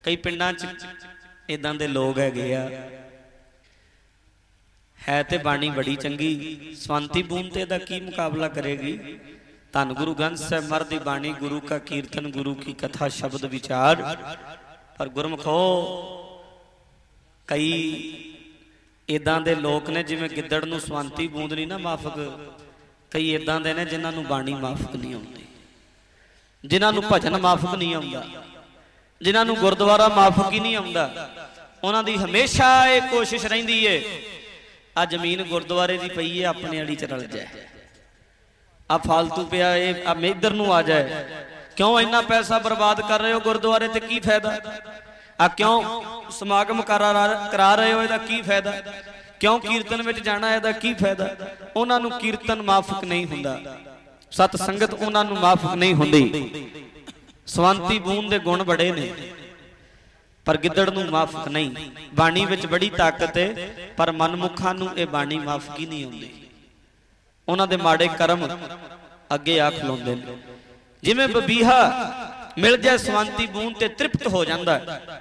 कई पिंडां च इदां दे लोग हैगे आ, है ते बाणी बड़ी चंगी, स्वांति बूंद ते दा की मुकाबला करेगी। धन गुरु ग्रंथ साहिब महाराज दी बाणी, गुरु का कीर्तन, गुरु की कथा, शब्द विचार। पर गुरमुखो कई इदां दे लोग ने जिवें गिद्दड़ नूं स्वांति बूंद नहीं ना माफक, कई इदां दे ने जिन्हां नूं बाणी माफक नहीं आउंदी, जिन्हां नूं भजन माफक नहीं आउंदा, जिन्हां नूं गुरद्वारा माफक ही नहीं आउंदा। उन्हां दी हमेशा ये कोशिश रहिंदी है आ जमीन गुरद्वारे दी पई है अपने अड़ी च रल जाए, आ फालतू पिया ये इधर नूं आ जाए। क्यों इन्ना पैसा बर्बाद कर रहे हो गुरद्वारे ते की फायदा? आ क्यों समागम करा रहे हो, इहदा की फायदा? क्यों कीर्तन विच जाना, इहदा की फायदा? उन्हां नूं कीर्तन माफक नहीं हुंदा, सत संगत उन्हां नूं माफक नहीं हुंदी। स्वांति बूंद दे गुण बड़े ने पर गिद्दड़ नूं माफक नहीं। बाणी विच बड़ी ताकत है पर मनमुखां नूं इह बाणी माफक ही नहीं आउंदी। उन्हां दे माड़े कर्म अगे आ खलोंदे ने। जिवें बबीहा मिल जाए स्वांति बूंद ते तृप्त हो जांदा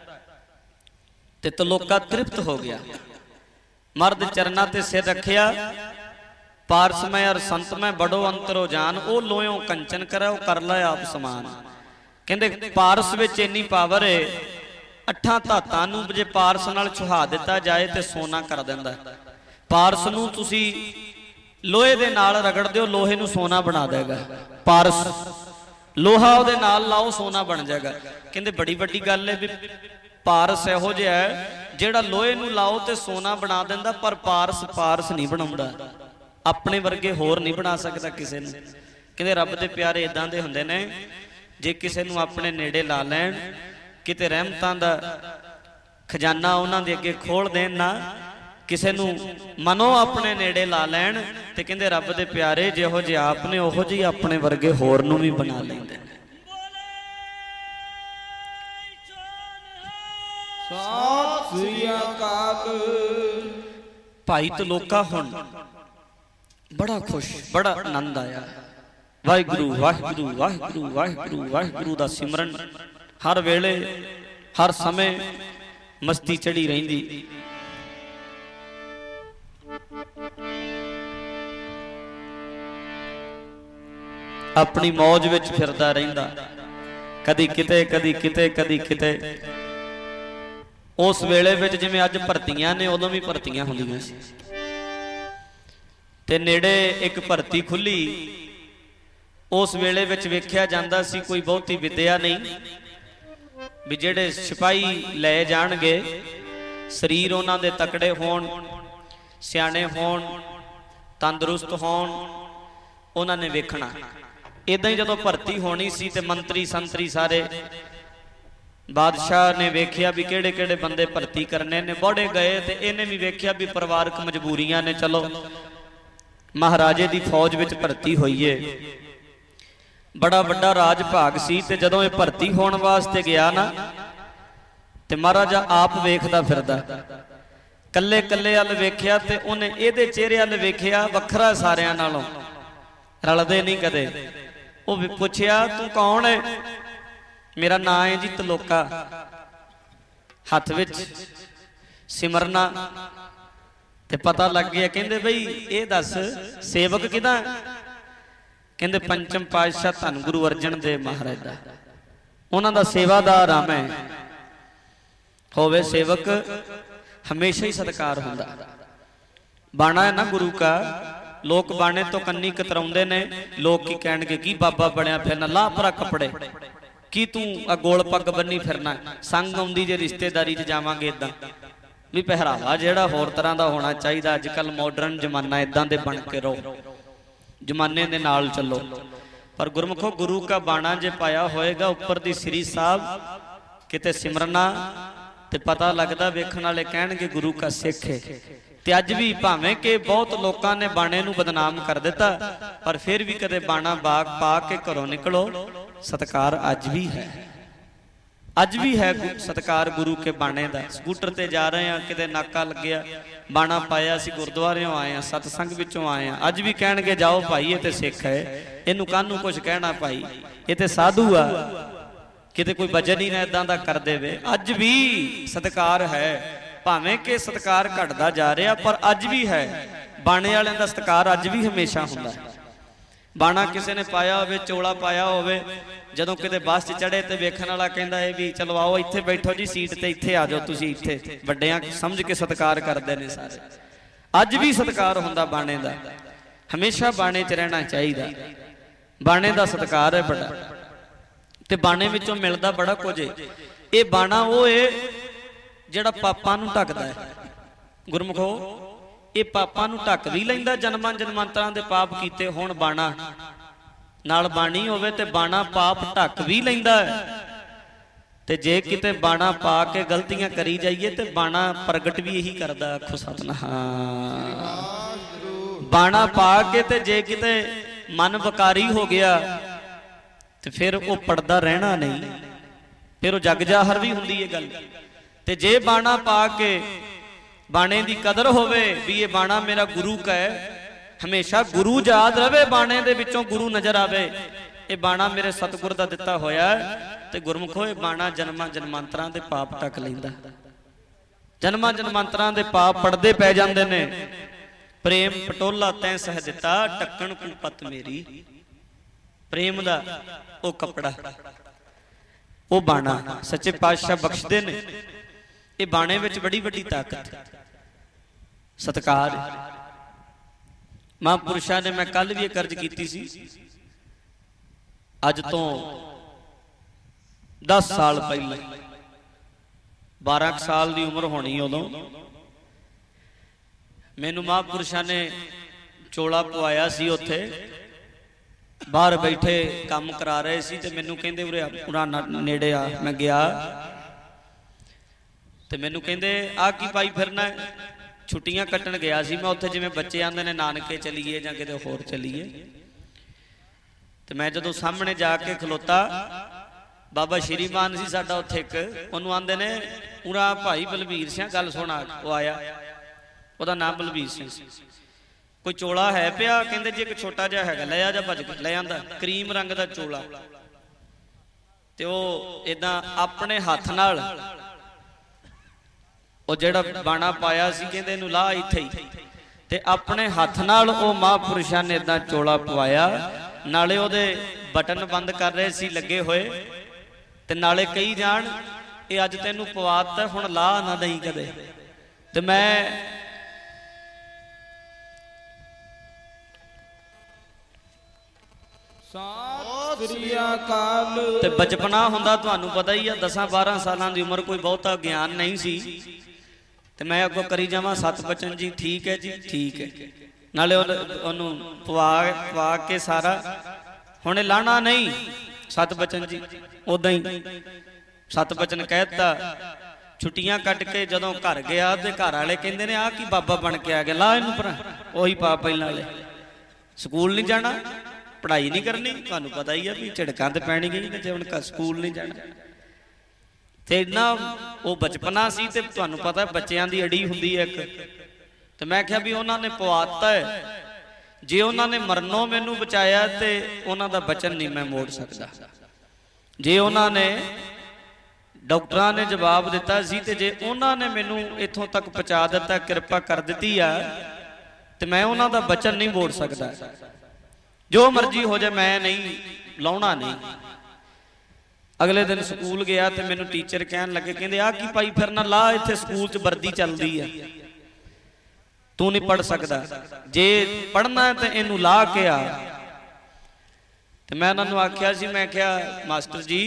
ते तलोका तृप्त हो गया। मर्द चरना ते सिर रखिया, पारस में और संत में बड़ो अंतरो जान, ओ लोयों कंचन करे, ओ कर लै आप समान। कहंदे पारस विच इन्नी पावर है, अठां धातां नूं जे पारस नाल छुहा दिता जाए ते सोना कर दिंदा। पारस नूं तुसीं लोहे दे नाल रगड़ दिओ, लोहे नूं सोना बना देगा। पारस लोहा उहदे नाल लाओ, सोना बन जाएगा। कहंदे बड़ी वड्डी गल है भी पारस इहो जिहा है जिहड़ा लोहे नूं लाओ ते सोना बना दिंदा, पर पारस पारस नहीं बनाउंदा, अपने वर्गे होर नहीं बना सकदा किसे नूं। कहंदे रब दे प्यारे इदां दे हुंदे ने, जे किसे नूं अपने नेड़े ला लैण, किते रहमतां दा खजाना उन्हां दे अगे खोल देण ना, किसे नूं मनो अपने नेड़े ला लैण, ते कहंदे रब दे प्यारे जिहो जे आप ने ओहो जी अपने वर्गे होर नूं भी बना लैंदे ने। सत श्री अकाल। भाई तलोका हुण बड़ा खुश, बड़ा आनंद आया। वाहिगुरू वाहिगुरू वाहिगुरू वाहिगुरू वाहिगुरू दा सिमरन हर वेले हर समय मस्ती चढ़ी रहिंदी। अपनी मौज विच फिरदा रहिंदा, कदी किते कदी किते कदी किते। उस वेले विच जिवें अज भर्तियां ने, उदों भी भर्तियां हुंदियां सी ते नेड़े एक भर्ती खुली। उस वेले विच वेख्या जांदा सी कोई बहुती विद्या नहीं भी जेड़े सिपाही लै जाणगे, शरीर उन्हां दे तकड़े होण, सियाणे होण, तंदुरुस्त होण, उन्हां ने वेखना। इदां ही जदों भर्ती होनी सी ते मंत्री संतरी सारे बादशाह ने वेख्या भी किहड़े किहड़े बंदे भर्ती करने ने, बड़े गए ते इहने भी वेख्या भी परिवारक मजबूरियां ने, चलो महाराजे दी फौज विच भर्ती होईए। बड़ा वड्डा राज भाग सी ते जदों ये भर्ती होण वास्ते गया ना ते महाराजा आप वेखदा फिरदा, कल्ले कल्ले अल वेख्या ते उन्हें इहदे चेहरे अल वेख्या वखरा सारियां नालों, रलदे नहीं कदे। वो पुछया तू कौन है? मेरा नाम है जी तलोका। हथ विच सिमरना ते पता लग गया। कहंदे बई ये दस सेवक किदा? कहंदे पंचम पातशाह धन गुरु अर्जन देव महाराज दा, उन्हां दा सेवादार आ मैं। होवे सेवक हमेशा ही सत्कार हुंदा। बाणा है ना गुरु का, लोग बाणे तो कन्नी कतराउंदे ने। लोग की कहणगे की बाबा बणिया फिरना, ला भरा कपड़े की तू आ गोल पग बन्नी फिरना, संग आउंदी जे रिश्तेदारी च जावांगे इदां भी पहरावा जिहड़ा होर तरह दा होना चाहिदा। अजकल मॉडर्न जमाना इदां दे बन के रहो, जमाने दे नाल चलो। पर गुरमुखो गुरु का बाणा जे पाया होएगा उपर दी श्री साहब किते सिमरना ते पता लगदा, वेखण वाले कहणगे गुरु का सिख है। ते अज भी भावें कि बहुत लोगों ने बाणे नूं बदनाम कर दिता, पर फिर भी कदे बाणा बाग पा के घरों निकलो, सत्कार अज भी है। अज भी है सत्कार गुरु के बाणे दा। स्कूटर ते जा रहे हैं, किते नाका लग्या, बाणा पाया, असीं गुरुद्वारियों आए हैं, सतसंग विचों आए हैं। अज भी कहणगे जाओ भाई ये ते सिख है, इनू कानू कुछ कहना भाई, ये ते साधु आ। ਕਿਤੇ ਕੋਈ ਵਜਨ ਹੀ ਨਾ ਇਦਾਂ ਦਾ ਕਰ ਦੇਵੇ। ਅੱਜ ਵੀ ਸਤਿਕਾਰ ਹੈ, ਭਾਵੇਂ ਕਿ ਸਤਿਕਾਰ ਘਟਦਾ ਜਾ ਰਿਹਾ, ਪਰ ਅੱਜ ਵੀ ਹੈ। ਬਾਣੇ ਵਾਲਿਆਂ ਦਾ ਸਤਿਕਾਰ ਅੱਜ ਵੀ ਹਮੇਸ਼ਾ ਹੁੰਦਾ ਹੈ। ਬਾਣਾ ਕਿਸੇ ਨੇ ਪਾਇਆ ਹੋਵੇ, ਚੋਲਾ ਪਾਇਆ ਹੋਵੇ, ਜਦੋਂ ਕਿਤੇ ਬੱਸ 'ਚ ਚੜੇ ਤੇ ਵੇਖਣ ਵਾਲਾ ਕਹਿੰਦਾ ਇਹ ਵੀ ਚਲੋ ਆਓ ਇੱਥੇ ਬੈਠੋ ਜੀ ਸੀਟ ਤੇ, ਇੱਥੇ ਆ ਜਾਓ ਤੁਸੀਂ, ਇੱਥੇ ਵੱਡਿਆਂ ਸਮਝ ਕੇ ਸਤਿਕਾਰ ਕਰਦੇ ਨੇ ਸਾਰੇ। ਅੱਜ ਵੀ ਸਤਿਕਾਰ ਹੁੰਦਾ ਬਾਣੇ ਦਾ, ਹਮੇਸ਼ਾ ਬਾਣੇ 'ਚ ਰਹਿਣਾ ਚਾਹੀਦਾ। ਬਾਣੇ ਦਾ ਸਤਿਕਾਰ ਹੈ ਬੜਾ, ਤੇ ਬਾਣੇ ਵਿੱਚੋਂ ਮਿਲਦਾ ਬੜਾ ਕੁਝ ਹੈ। ਇਹ ਬਾਣਾ ਉਹ ਹੈ ਜਿਹੜਾ ਪਾਪਾਂ ਨੂੰ ਢੱਕਦਾ ਹੈ। ਗੁਰਮੁਖੋ, ਇਹ ਪਾਪਾਂ ਨੂੰ ਢੱਕ ਵੀ ਲੈਂਦਾ, ਜਨਮਾਂ ਜਨਮਾਂਤਰਾਂ ਦੇ ਪਾਪ ਕੀਤੇ ਹੋਣ। ਬਾਣਾ ਨਾਲ ਬਾਣੀ ਹੋਵੇ ਤੇ ਬਾਣਾ ਪਾਪ ਢੱਕ ਵੀ ਲੈਂਦਾ ਹੈ। ਤੇ ਜੇ ਕਿਤੇ ਬਾਣਾ ਪਾ ਕੇ ਗਲਤੀਆਂ ਕਰੀ ਜਾਈਏ ਤੇ ਬਾਣਾ ਪ੍ਰਗਟ ਵੀ ਇਹੀ ਕਰਦਾ। ਆਖੋ ਸਤਿਨਾਮ। ਬਾਣਾ ਪਾ ਕੇ ਤੇ ਜੇ ਕਿਤੇ ਮਨ ਵਿਕਾਰੀ ਹੋ ਗਿਆ ਤੇ ਫਿਰ ਉਹ ਪੜਦਾ ਰਹਿਣਾ ਨਹੀਂ, ਫਿਰ ਉਹ ਜਗ ਜਾਹਰ ਵੀ ਹੁੰਦੀ ਹੈ ਗੱਲ। ਤੇ ਜੇ ਬਾਣਾ ਪਾ ਕੇ ਬਾਣੇ ਦੀ ਕਦਰ ਹੋਵੇ ਵੀ ਇਹ ਬਾਣਾ ਮੇਰਾ ਗੁਰੂ ਕਾ ਹੈ, ਹਮੇਸ਼ਾ ਗੁਰੂ ਯਾਦ ਰਵੇ, ਬਾਣੇ ਦੇ ਵਿੱਚੋਂ ਗੁਰੂ ਨਜ਼ਰ ਆਵੇ, ਇਹ ਬਾਣਾ ਮੇਰੇ ਸਤਿਗੁਰ ਦਾ ਦਿੱਤਾ ਹੋਇਆ ਹੈ। ਤੇ ਗੁਰਮੁਖੋ, ਇਹ ਬਾਣਾ ਜਨਮਾਂ ਜਨਮਾਂਤਰਾਂ ਦੇ ਪਾਪ ਢੱਕ ਲੈਂਦਾ। ਜਨਮਾਂ ਜਨਮਾਂਤਰਾਂ ਦੇ ਪਾਪ ਪੜਦੇ ਪੈ ਜਾਂਦੇ ਨੇ। ਪ੍ਰੇਮ ਪਟੋਲਾ ਤੈਂ ਸਹਿ ਦਿੱਤਾ, ਢੱਕਣ ਕੂ ਪਤ ਮੇਰੀ। ਪ੍ਰੇਮ ਦਾ ਉਹ ਕੱਪੜਾ, ਉਹ ਬਾਣਾ ਸੱਚੇ ਪਾਤਸ਼ਾਹ ਬਖਸ਼ਦੇ ਨੇ। ਇਹ ਬਾਣੇ ਵਿੱਚ ਬੜੀ ਵੱਡੀ ਤਾਕਤ, ਸਤਿਕਾਰ। ਮਹਾਂਪੁਰਸ਼ਾਂ ਨੇ, ਮੈਂ ਕੱਲ ਵੀ ਇਹ ਕਰਜ ਕੀਤੀ ਸੀ, ਅੱਜ ਤੋਂ 10 ਸਾਲ ਪਹਿਲਾਂ, 12 ਸਾਲ ਦੀ ਉਮਰ ਹੋਣੀ ਉਦੋਂ, ਮੈਨੂੰ ਮਹਾਂਪੁਰਸ਼ਾਂ ਨੇ ਚੋਲਾ ਪਵਾਇਆ ਸੀ। ਉੱਥੇ ਬਾਹਰ ਬੈਠੇ ਕੰਮ ਕਰਾ ਰਹੇ ਸੀ ਤੇ ਮੈਨੂੰ ਕਹਿੰਦੇ ਉਰੇ ਪੂਰਾ ਨੇੜੇ ਆ। ਮੈਂ ਗਿਆ ਤੇ ਮੈਨੂੰ ਕਹਿੰਦੇ ਆਹ ਕੀ ਪਾਈ ਫਿਰਨਾ? ਛੁੱਟੀਆਂ ਕੱਟਣ ਗਿਆ ਸੀ ਮੈਂ ਉੱਥੇ, ਜਿਵੇਂ ਬੱਚੇ ਆਉਂਦੇ ਨੇ ਨਾਨਕੇ ਚਲੀਏ ਜਾਂ ਕਿਤੇ ਹੋਰ ਚਲੀਏ। ਤੇ ਮੈਂ ਜਦੋਂ ਸਾਹਮਣੇ ਜਾ ਕੇ ਖਲੋਤਾ, ਬਾਬਾ ਸ਼੍ਰੀਮਾਨ ਸੀ ਸਾਡਾ ਉੱਥੇ ਇੱਕ, ਉਹਨੂੰ ਆਂਦੇ ਨੇ ਉਰਾ ਭਾਈ ਬਲਬੀਰ ਸਿੰਘ, ਗੱਲ ਸੁਣਾ। ਉਹ ਆਇਆ, ਉਹਦਾ ਨਾਮ ਬਲਬੀਰ ਸਿੰਘ ਸੀ। ਕੋਈ ਚੋਲਾ ਹੈ ਪਿਆ? ਕਹਿੰਦੇ ਜੀ ਇੱਕ ਛੋਟਾ ਜਿਹਾ ਹੈਗਾ, ਲੈ ਆ ਜਾ। ਭੱਜ ਕੇ ਲੈ ਆਂਦਾ, ਕਰੀਮ ਰੰਗ ਦਾ ਚੋਲਾ। ਤੇ ਉਹ ਏਦਾਂ ਆਪਣੇ ਹੱਥ ਨਾਲ, ਉਹ ਜਿਹੜਾ ਬਾਣਾ ਪਾਇਆ ਸੀ, ਕਹਿੰਦੇ ਇਹਨੂੰ ਲਾ ਇੱਥੇ ਹੀ, ਤੇ ਆਪਣੇ ਹੱਥ ਨਾਲ ਉਹ ਮਹਾਂਪੁਰਸ਼ਾਂ ਨੇ ਏਦਾਂ ਚੋਲਾ ਪਵਾਇਆ। ਨਾਲੇ ਉਹਦੇ ਬਟਨ ਬੰਦ ਕਰ ਰਹੇ ਸੀ ਲੱਗੇ ਹੋਏ, ਤੇ ਨਾਲੇ ਕਹੀ ਜਾਣ ਇਹ ਅੱਜ ਤੈਨੂੰ ਪਵਾਤਾ, ਹੁਣ ਲਾ ਨਾ ਦਈ ਕਦੇ। ਤੇ ਮੈਂ ਸਤਿ ਸ੍ਰੀ ਅਕਾਲ। ਤੇ ਬਚਪਨਾ ਹੁੰਦਾ, ਤੁਹਾਨੂੰ ਪਤਾ ਹੀ ਆ, 10-12 ਸਾਲਾਂ ਦੀ ਉਮਰ, ਕੋਈ ਬਹੁਤਾ ਗਿਆਨ ਨਹੀਂ ਸੀ। ਤੇ ਮੈਂ ਅੱਗੋਂ ਕਰੀ ਜਾਵਾਂ ਸਤ ਬਚਨ ਜੀ, ਠੀਕ ਹੈ ਜੀ, ਠੀਕ ਹੈ। ਨਾਲੇ ਉਹਨੂੰ ਪਵਾ ਕੇ ਸਾਰਾ, ਹੁਣ ਲਾਣਾ ਨਹੀਂ, ਸਤ ਬਚਨ ਜੀ ਉਦਾਂ ਹੀ ਸਤ ਬਚਨ ਕਹਿਤਾ। ਛੁੱਟੀਆਂ ਕੱਟ ਕੇ ਜਦੋਂ ਘਰ ਗਿਆ ਤੇ ਘਰ ਵਾਲੇ ਕਹਿੰਦੇ ਨੇ ਆਹ ਕੀ ਬਾਬਾ ਬਣ ਕੇ ਆ ਗਿਆ, ਲਾ ਇਹਨੂੰ ਭਰਾ। ਉਹੀ ਪਾ ਪਹਿਲਾਂ ਵਾਲੇ, ਸਕੂਲ ਨਹੀਂ ਜਾਣਾ, ਪੜ੍ਹਾਈ ਨਹੀਂ ਕਰਨੀ। ਤੁਹਾਨੂੰ ਪਤਾ ਹੀ ਆ ਵੀ ਝਿੜਕਾਂ ਤੇ ਪੈਣੀ ਗਈ ਜੇ ਹੁਣ ਸਕੂਲ ਨਹੀਂ ਜਾਣਾ। ਤੇ ਇੰਨਾ ਉਹ ਬਚਪਨਾ ਸੀ, ਤੇ ਤੁਹਾਨੂੰ ਪਤਾ ਬੱਚਿਆਂ ਦੀ ਅੜੀ ਹੁੰਦੀ ਹੈ ਇੱਕ। ਤੇ ਮੈਂ ਕਿਹਾ ਵੀ ਉਹਨਾਂ ਨੇ ਪਵਾਤਾ ਹੈ, ਜੇ ਉਹਨਾਂ ਨੇ ਮਰਨੋਂ ਮੈਨੂੰ ਬਚਾਇਆ ਤੇ ਉਹਨਾਂ ਦਾ ਬਚਨ ਨਹੀਂ ਮੈਂ ਮੋੜ ਸਕਦਾ। ਜੇ ਉਹਨਾਂ ਨੇ, ਡਾਕਟਰਾਂ ਨੇ ਜਵਾਬ ਦਿੱਤਾ ਸੀ, ਤੇ ਜੇ ਉਹਨਾਂ ਨੇ ਮੈਨੂੰ ਇੱਥੋਂ ਤੱਕ ਪਹੁੰਚਾ ਦਿੱਤਾ, ਕਿਰਪਾ ਕਰ ਦਿੱਤੀ ਆ, ਤੇ ਮੈਂ ਉਹਨਾਂ ਦਾ ਬਚਨ ਨਹੀਂ ਮੋੜ ਸਕਦਾ। ਜੋ ਮਰਜ਼ੀ ਹੋ ਜਾਏ, ਮੈਂ ਨਹੀਂ ਲਾਉਣਾ ਨਹੀਂ। ਅਗਲੇ ਦਿਨ ਸਕੂਲ ਗਿਆ ਤੇ ਮੈਨੂੰ ਟੀਚਰ ਕਹਿਣ ਲੱਗੇ, ਕਹਿੰਦੇ ਆਹ ਕੀ ਪਾਈ ਫਿਰਨਾ, ਲਾ ਇੱਥੇ ਸਕੂਲ 'ਚ ਵਰਦੀ ਚੱਲਦੀ ਆ, ਤੂੰ ਨਹੀਂ ਪੜ ਸਕਦਾ, ਜੇ ਪੜਨਾ ਤੇ ਇਹਨੂੰ ਲਾ ਕੇ ਆ। ਤੇ ਮੈਂ ਉਹਨਾਂ ਨੂੰ ਆਖਿਆ ਸੀ, ਮੈਂ ਕਿਹਾ ਮਾਸਟਰ ਜੀ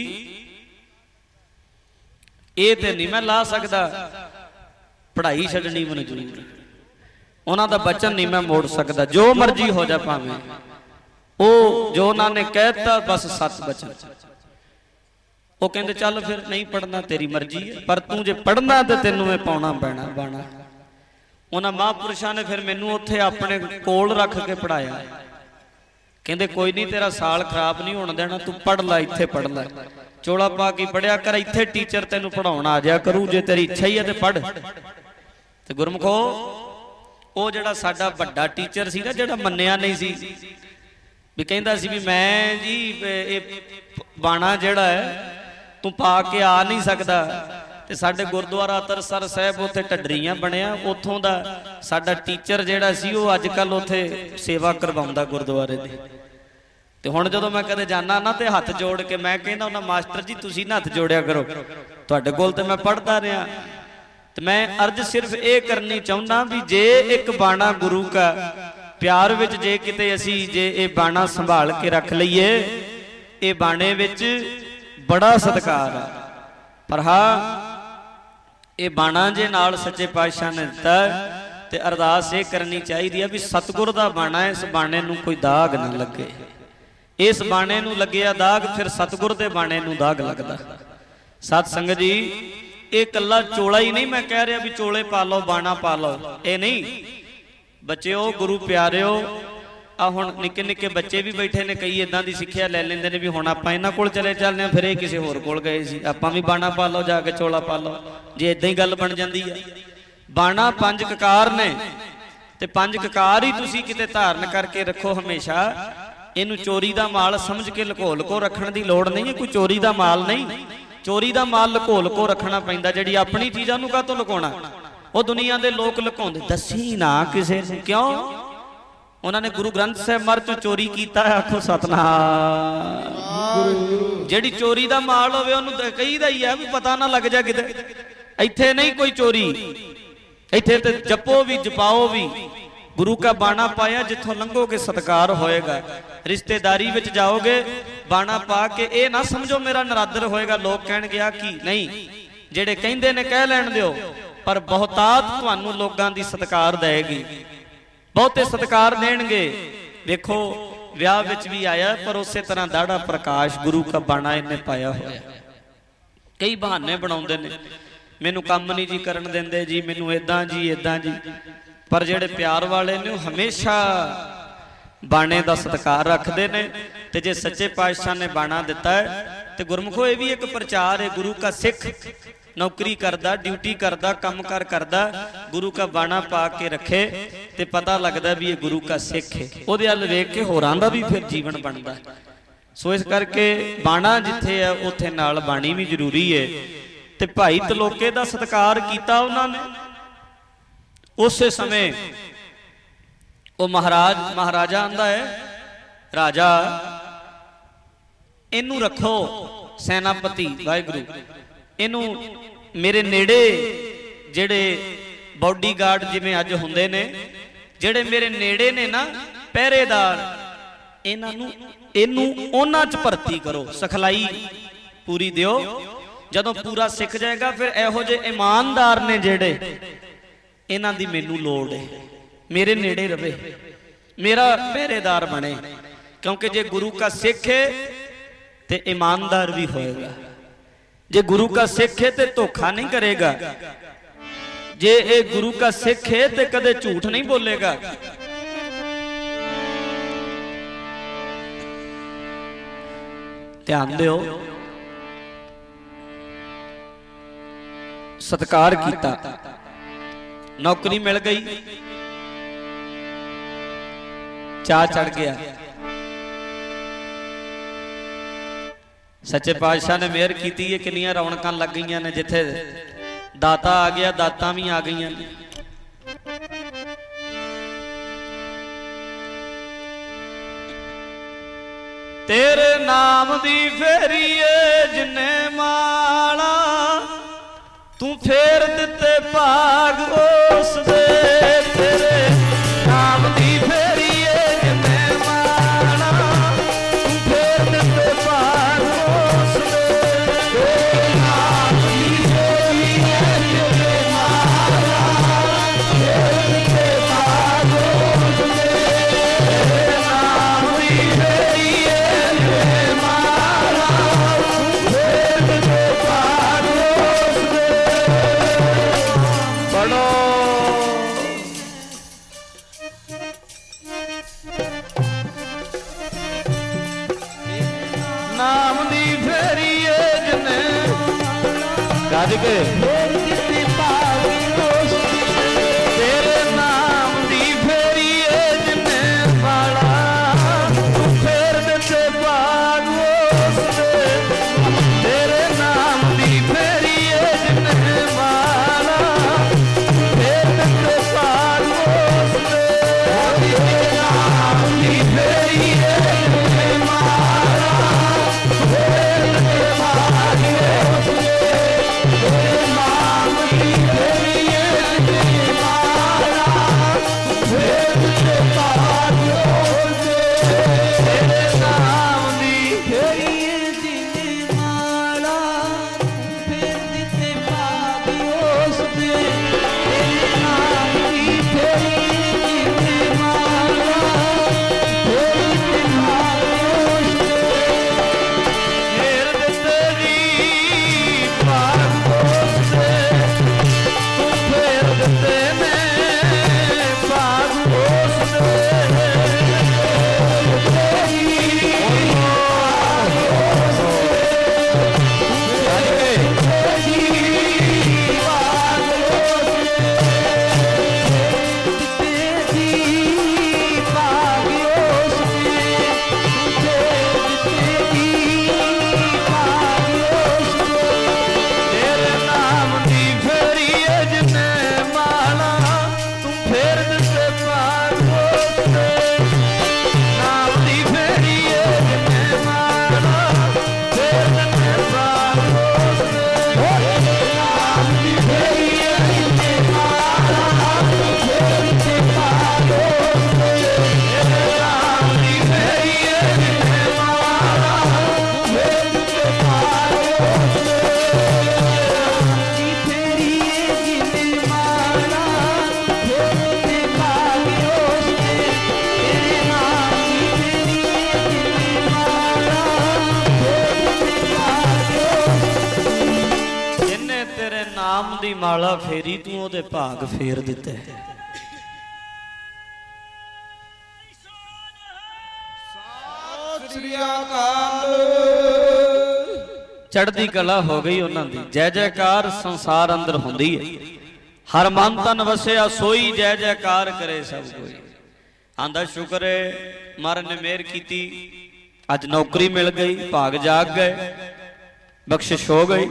ਇਹ ਤੇ ਨਹੀਂ ਮੈਂ ਲਾ ਸਕਦਾ, ਪੜ੍ਹਾਈ ਛੱਡਣੀ ਮਨਜ਼ੂਰ, ਉਹਨਾਂ ਦਾ ਬਚਨ ਨਹੀਂ ਮੈਂ ਮੋੜ ਸਕਦਾ। ਜੋ ਮਰਜ਼ੀ ਹੋ ਜਾ ਭਾਵੇਂ, ਉਹ ਜੋ ਉਹਨਾਂ ਨੇ ਕਹਿਤਾ ਬਸ ਸੱਤ ਬਚਨ। ਉਹ ਕਹਿੰਦੇ ਚੱਲ ਫਿਰ ਨਹੀਂ ਪੜਨਾ ਤੇਰੀ ਮਰਜ਼ੀ ਹੈ, ਪਰ ਤੂੰ ਜੇ ਪੜਨਾ ਤੇ ਤੈਨੂੰ ਇਹ ਪਾਉਣਾ ਪੈਣਾ ਬਾਣਾ। ਉਹਨਾਂ ਮਹਾਂਪੁਰਸ਼ਾਂ ਨੇ ਫਿਰ ਮੈਨੂੰ ਉੱਥੇ ਆਪਣੇ ਕੋਲ ਰੱਖ ਕੇ ਪੜਾਇਆ। ਕਹਿੰਦੇ ਕੋਈ ਨਹੀਂ, ਤੇਰਾ ਸਾਲ ਖਰਾਬ ਨਹੀਂ ਹੋਣ ਦੇਣਾ, ਤੂੰ ਪੜ ਲੈ, ਇੱਥੇ ਪੜ ਲੈ, ਚੋਲਾ ਪਾ ਕੇ ਪੜਿਆ ਕਰ, ਇੱਥੇ ਟੀਚਰ ਤੈਨੂੰ ਪੜਾਉਣ ਆ ਜਾਇਆ ਕਰੂ, ਜੇ ਤੇਰੀ ਇੱਛਾ ਹੀ ਹੈ ਤੇ ਪੜ। ਤੇ ਗੁਰਮੁਖੋ, ਉਹ ਜਿਹੜਾ ਸਾਡਾ ਵੱਡਾ ਟੀਚਰ ਸੀ ਨਾ, ਜਿਹੜਾ ਮੰਨਿਆ ਨਹੀਂ ਸੀ, ਵੀ ਕਹਿੰਦਾ ਸੀ ਵੀ ਮੈਂ ਜੀ ਇਹ ਬਾਣਾ ਜਿਹੜਾ ਹੈ ਤੂੰ ਪਾ ਕੇ ਆ ਨਹੀਂ ਸਕਦਾ। ਤੇ ਸਾਡੇ ਗੁਰਦੁਆਰਾ ਤਰਸਰ ਸਾਹਿਬ ਉੱਥੇ ਢੱਡਰੀਆਂ ਬਣਿਆ, ਉੱਥੋਂ ਦਾ ਸਾਡਾ ਟੀਚਰ ਜਿਹੜਾ ਸੀ ਉਹ ਅੱਜ ਕੱਲ੍ਹ ਉੱਥੇ ਸੇਵਾ ਕਰਵਾਉਂਦਾ ਗੁਰਦੁਆਰੇ ਦੀ। ਤੇ ਹੁਣ ਜਦੋਂ ਮੈਂ ਕਦੇ ਜਾਣਾ ਨਾ ਤੇ ਹੱਥ ਜੋੜ ਕੇ ਮੈਂ ਕਹਿੰਦਾ ਉਹਨਾਂ ਮਾਸਟਰ ਜੀ ਤੁਸੀਂ ਨਾ ਹੱਥ ਜੋੜਿਆ ਕਰੋ, ਤੁਹਾਡੇ ਕੋਲ ਤੇ ਮੈਂ ਪੜ੍ਹਦਾ ਰਿਹਾ। ਤੇ ਮੈਂ ਅਰਜ਼ ਸਿਰਫ ਇਹ ਕਰਨੀ ਚਾਹੁੰਦਾ ਵੀ ਜੇ ਇੱਕ ਬਾਣਾ ਗੁਰੂ ਕਾ ਪਿਆਰ ਵਿੱਚ ਜੇ ਕਿਤੇ ਅਸੀਂ ਜੇ ਇਹ ਬਾਣਾ ਸੰਭਾਲ ਕੇ ਰੱਖ ਲਈਏ, ਇਹ ਬਾਣੇ ਵਿੱਚ ਬੜਾ ਸਤਿਕਾਰ ਆ। ਪਰ ਹਾਂ ਇਹ ਬਾਣਾ ਜੇ ਨਾਲ ਸੱਚੇ ਪਾਤਸ਼ਾਹ ਨੇ ਦਿੱਤਾ ਤੇ ਅਰਦਾਸ ਇਹ ਕਰਨੀ ਚਾਹੀਦੀ ਆ ਵੀ ਸਤਿਗੁਰ ਦਾ ਬਾਣਾ, ਇਸ ਬਾਣੇ ਨੂੰ ਕੋਈ ਦਾਗ ਨਾ ਲੱਗੇ। ਇਸ ਬਾਣੇ ਨੂੰ ਲੱਗਿਆ ਦਾਗ ਫਿਰ ਸਤਿਗੁਰ ਦੇ ਬਾਣੇ ਨੂੰ ਦਾਗ ਲੱਗਦਾ। ਸਤ ਸੰਗਤ ਜੀ, ਇਹ ਕੱਲਾ ਚੋਲਾ ਹੀ ਨਹੀਂ ਮੈਂ ਕਹਿ ਰਿਹਾ ਵੀ ਚੋਲੇ ਪਾ ਲਓ ਬਾਣਾ ਪਾ ਲਓ, ਇਹ ਨਹੀਂ। ਬੱਚਿਓ ਗੁਰੂ ਪਿਆਰਿਓ, ਆ ਹੁਣ ਨਿੱਕੇ ਨਿੱਕੇ ਬੱਚੇ ਵੀ ਬੈਠੇ ਨੇ, ਕਈ ਇਦਾਂ ਦੀ ਸਿੱਖਿਆ ਲੈ ਲੈਂਦੇ ਨੇ ਵੀ ਹੁਣ ਆਪਾਂ ਇਹਨਾਂ ਕੋਲ ਚਲੇ ਚੱਲਦੇ ਆ, ਫਿਰ ਇਹ ਕਿਸੇ ਹੋਰ ਕੋਲ ਗਏ ਸੀ, ਆਪਾਂ ਵੀ ਬਾਣਾ ਪਾ ਲਓ ਜਾ ਕੇ, ਚੋਲਾ ਪਾ ਲਓ। ਜੇ ਇਦਾਂ ਹੀ ਗੱਲ ਬਣ ਜਾਂਦੀ ਆ। ਬਾਣਾ 5 ਕਕਾਰ ਨੇ ਤੇ 5 ਕਕਾਰ ਹੀ ਤੁਸੀਂ ਕਿਤੇ ਧਾਰਨ ਕਰਕੇ ਰੱਖੋ ਹਮੇਸ਼ਾ। ਇਹਨੂੰ ਚੋਰੀ ਦਾ ਮਾਲ ਸਮਝ ਕੇ ਲੁਕੋ ਲੁਕੋ ਰੱਖਣ ਦੀ ਲੋੜ ਨਹੀਂ ਹੈ। ਕੋਈ ਚੋਰੀ ਦਾ ਮਾਲ ਨਹੀਂ, ਚੋਰੀ ਦਾ ਮਾਲ ਲੁਕੋ ਲੁਕੋ ਰੱਖਣਾ ਪੈਂਦਾ। ਜਿਹੜੀ ਆਪਣੀ ਚੀਜ਼ਾਂ ਨੂੰ ਕਾਹਤੋਂ ਲੁਕਾਉਣਾ? ਉਹ ਦੁਨੀਆ ਦੇ ਲੋਕ ਲੁਕਾਉਂਦੇ, ਦੱਸੀ ਨਾ ਕਿਸੇ ਨੂੰ। ਕਿਉਂ? ਉਹਨਾਂ ਨੇ ਗੁਰੂ ਗ੍ਰੰਥ ਸਾਹਿਬ ਮਰ ਚੋਂ ਚੋਰੀ ਕੀਤਾ। ਆਖੋ ਸਤਨਾਮ। ਜਿਹੜੀ ਚੋਰੀ ਦਾ ਮਾਲ ਹੋਵੇ ਉਹਨੂੰ ਕਹੀਦਾ ਹੀ ਆ ਵੀ ਪਤਾ ਨਾ ਲੱਗ ਜਾ ਕਿਤੇ। ਇੱਥੇ ਨਹੀਂ ਕੋਈ ਚੋਰੀ, ਇੱਥੇ ਤੇ ਜਪੋ ਵੀ ਜਪਾਓ ਵੀ। ਗੁਰੂ ਕਾ ਬਾਣਾ ਪਾਇਆ, ਜਿੱਥੋਂ ਲੰਘੋਗੇ ਸਤਿਕਾਰ ਹੋਏਗਾ। ਰਿਸ਼ਤੇਦਾਰੀ ਵਿੱਚ ਜਾਓਗੇ ਬਾਣਾ ਪਾ ਕੇ ਇਹ ਨਾ ਸਮਝੋ ਮੇਰਾ ਨਰਾਦਰ ਹੋਏਗਾ, ਲੋਕ ਕਹਿਣਗੇ ਆ ਕੀ। ਨਹੀਂ, ਜਿਹੜੇ ਕਹਿੰਦੇ ਨੇ ਕਹਿ ਲੈਣ ਦਿਓ, ਪਰ ਬਹੁਤਾਤ ਤੁਹਾਨੂੰ ਲੋਕਾਂ ਦੀ ਸਤਿਕਾਰ ਦੇਗੀ, ਬਹੁਤੇ ਸਤਿਕਾਰ ਦੇਣਗੇ। ਵੇਖੋ ਵਿਆਹ ਵਿੱਚ ਵੀ ਆਇਆ, ਪਰ ਉਸੇ ਤਰ੍ਹਾਂ ਦਾੜਾ ਪ੍ਰਕਾਸ਼ ਗੁਰੂ ਕਾ ਬਾਣਾ ਇਹਨੇ ਪਾਇਆ ਹੋਇਆ। ਕਈ ਬਹਾਨੇ ਬਣਾਉਂਦੇ ਨੇ, ਮੈਨੂੰ ਕੰਮ ਨਹੀਂ ਜੀ ਕਰਨ ਦਿੰਦੇ ਜੀ, ਮੈਨੂੰ ਇਦਾਂ ਜੀ ਇਦਾਂ ਜੀ। ਪਰ ਜਿਹੜੇ ਪਿਆਰ ਵਾਲੇ ਨੇ ਉਹ ਹਮੇਸ਼ਾ ਬਾਣੇ ਦਾ ਸਤਿਕਾਰ ਰੱਖਦੇ ਨੇ। ਤੇ ਜੇ ਸੱਚੇ ਪਾਤਸ਼ਾਹ ਨੇ ਬਾਣਾ ਦਿੱਤਾ ਹੈ ਤੇ ਗੁਰਮੁਖੋ ਇਹ ਵੀ ਇੱਕ ਪ੍ਰਚਾਰ ਹੈ। ਗੁਰੂ ਕਾ ਸਿੱਖ ਨੌਕਰੀ ਕਰਦਾ, ਡਿਊਟੀ ਕਰਦਾ, ਕੰਮਕਾਰ ਕਰਦਾ, ਗੁਰੂ ਕਾ ਬਾਣਾ ਪਾ ਕੇ ਰੱਖੇ ਤੇ ਪਤਾ ਲੱਗਦਾ ਵੀ ਇਹ ਗੁਰੂ ਕਾ ਸਿੱਖ ਹੈ। ਉਹਦੇ ਵੱਲ ਵੇਖ ਕੇ ਹੋਰਾਂ ਦਾ ਵੀ ਫਿਰ ਜੀਵਨ ਬਣਦਾ। ਸੋ ਇਸ ਕਰਕੇ ਬਾਣਾ ਜਿੱਥੇ ਹੈ ਉੱਥੇ ਨਾਲ ਬਾਣੀ ਵੀ ਜ਼ਰੂਰੀ ਹੈ। ਤੇ ਭਾਈ ਤਲੋਕੇ ਦਾ ਸਤਿਕਾਰ ਕੀਤਾ ਉਹਨਾਂ ਨੇ। ਉਸੇ ਸਮੇਂ ਉਹ ਮਹਾਰਾਜਾ ਆਂਦਾ ਹੈ, ਰਾਜਾ ਇਹਨੂੰ ਰੱਖੋ ਸੈਨਾਪਤੀ, ਵਾਹਿਗੁਰੂ ਇਹਨੂੰ ਮੇਰੇ ਨੇੜੇ, ਜਿਹੜੇ ਬਾਡੀਗਾਰਡ ਜਿਵੇਂ ਅੱਜ ਹੁੰਦੇ ਨੇ, ਜਿਹੜੇ ਮੇਰੇ ਨੇੜੇ ਨੇ ਨਾ ਪਹਿਰੇਦਾਰ, ਇਹਨੂੰ ਉਹਨਾਂ 'ਚ ਭਰਤੀ ਕਰੋ, ਸਿਖਲਾਈ ਪੂਰੀ ਦਿਓ। ਜਦੋਂ ਪੂਰਾ ਸਿੱਖ ਜਾਏਗਾ ਫਿਰ ਇਹੋ ਜਿਹੇ ਇਮਾਨਦਾਰ ਨੇ ਜਿਹੜੇ, ਇਹਨਾਂ ਦੀ ਮੈਨੂੰ ਲੋੜ ਹੈ, ਮੇਰੇ ਨੇੜੇ ਰਵੇ, ਮੇਰਾ ਪਹਿਰੇਦਾਰ ਬਣੇ। ਕਿਉਂਕਿ ਜੇ ਗੁਰੂ ਕਾ ਸਿੱਖ ਹੈ ਤੇ ਇਮਾਨਦਾਰ ਵੀ ਹੋਏਗਾ। ਜੇ ਗੁਰੂ ਕਾ ਸਿੱਖ ਹੈ ਤੇ ਧੋਖਾ ਨਹੀਂ ਕਰੇਗਾ। ਜੇ ਇਹ ਗੁਰੂ ਕਾ ਸਿੱਖ ਹੈ ਤੇ ਕਦੇ ਝੂਠ ਨਹੀਂ ਬੋਲੇਗਾ। ਧਿਆਨ ਦਿਓ, ਸਤਿਕਾਰ ਕੀਤਾ, ਨੌਕਰੀ ਮਿਲ ਗਈ, ਚਾਅ ਚੜ ਗਿਆ। ਸੱਚੇ ਪਾਤਸ਼ਾਹ ਨੇ ਮਿਹਰ ਕੀਤੀ ਹੈ, ਕਿੰਨੀਆਂ ਰੌਣਕਾਂ ਲੱਗ ਗਈਆਂ ਨੇ। ਜਿੱਥੇ ਦਾਤਾ ਆ ਗਿਆ, ਦਾਤਾਂ ਵੀ ਆ ਗਈਆਂ ਨੇ। ਤੇਰੇ ਨਾਮ ਦੀ ਫੇਰੀਏ ਜਿੰਨੇ ਮਾਲਾ, ਤੂੰ ਫੇਰ ਦਿੱਤੇ ਭਾਗ ਉਸ ਦੇ। ਤੇਰੇ ਨਾਮ ਦੀ ਫੇਰੀਏ ਜਿੰਨੇ ਮਾਲਾ, ਤੂੰ ਫੇਰ ਦਿੱਤੇ ਭਾਗ ਉਸ ਦੇ। ਤੇਰੇ ਨਾਮ ਦੀ ਫੇਰੀਏ ਜਿੰਨੇ ਮਾਲਾ, ਫੇਰ ਦਿੱਤੇ ਭਾਗ ਉਸ ਦੇ। ਤੇਰੇ ਨਾਮ ਦੀ ਫੇਰੀਏ ਜਿੰਨੇ ਮਾਲਾ, ਤੂੰ ਫੇਰ ਦਿੱਤੇ ਭਾਗ ਉਸ ਦੇ। ਪੜੋ ਨਾਮ ਦੀ ਫੇਰੀਏ ਜਿਨੇ ਗੱਜ ਕੇ ਤੇਰੇ ਨਾਮ ਦੀ ਫੇਰੀਏ ਜਿਨੇ ਵਾਲਾ, ਤੂੰ ਫੇਰ ਦਿੱਤੇ ਭਾਗ ਉਸ ਦੇ। ਤੇਰੇ ਨਾਮ ਨਾਮ ਦੀ ਮਾਲਾ ਫੇਰੀ ਤੂੰ ਉਹਦੇ ਭਾਗ ਫੇਰ ਦਿੱਤੇ। ਸਤਿ ਸ੍ਰੀ ਅਕਾਲ। ਚੜ੍ਹਦੀ ਕਲਾ ਹੋ ਗਈ ਉਹਨਾਂ ਦੀ। ਜੈ ਜੈਕਾਰ ਸੰਸਾਰ ਅੰਦਰ ਹੁੰਦੀ ਹੈ। ਹਰ ਮਨ ਤਨ ਵਸਿਆ ਸੋਈ ਜੈ ਜੈਕਾਰ ਕਰੇ ਸਭ ਕੋਈ। ਆਂਦਾ ਸ਼ੁਕਰ ਹੈ ਮਹਾਰਾਜ ਨੇ ਮਿਹਰ ਕੀਤੀ, ਅੱਜ ਨੌਕਰੀ ਮਿਲ ਗਈ, ਭਾਗ ਜਾਗ ਗਏ, ਬਖਸ਼ਿਸ਼ ਹੋ ਗਈ।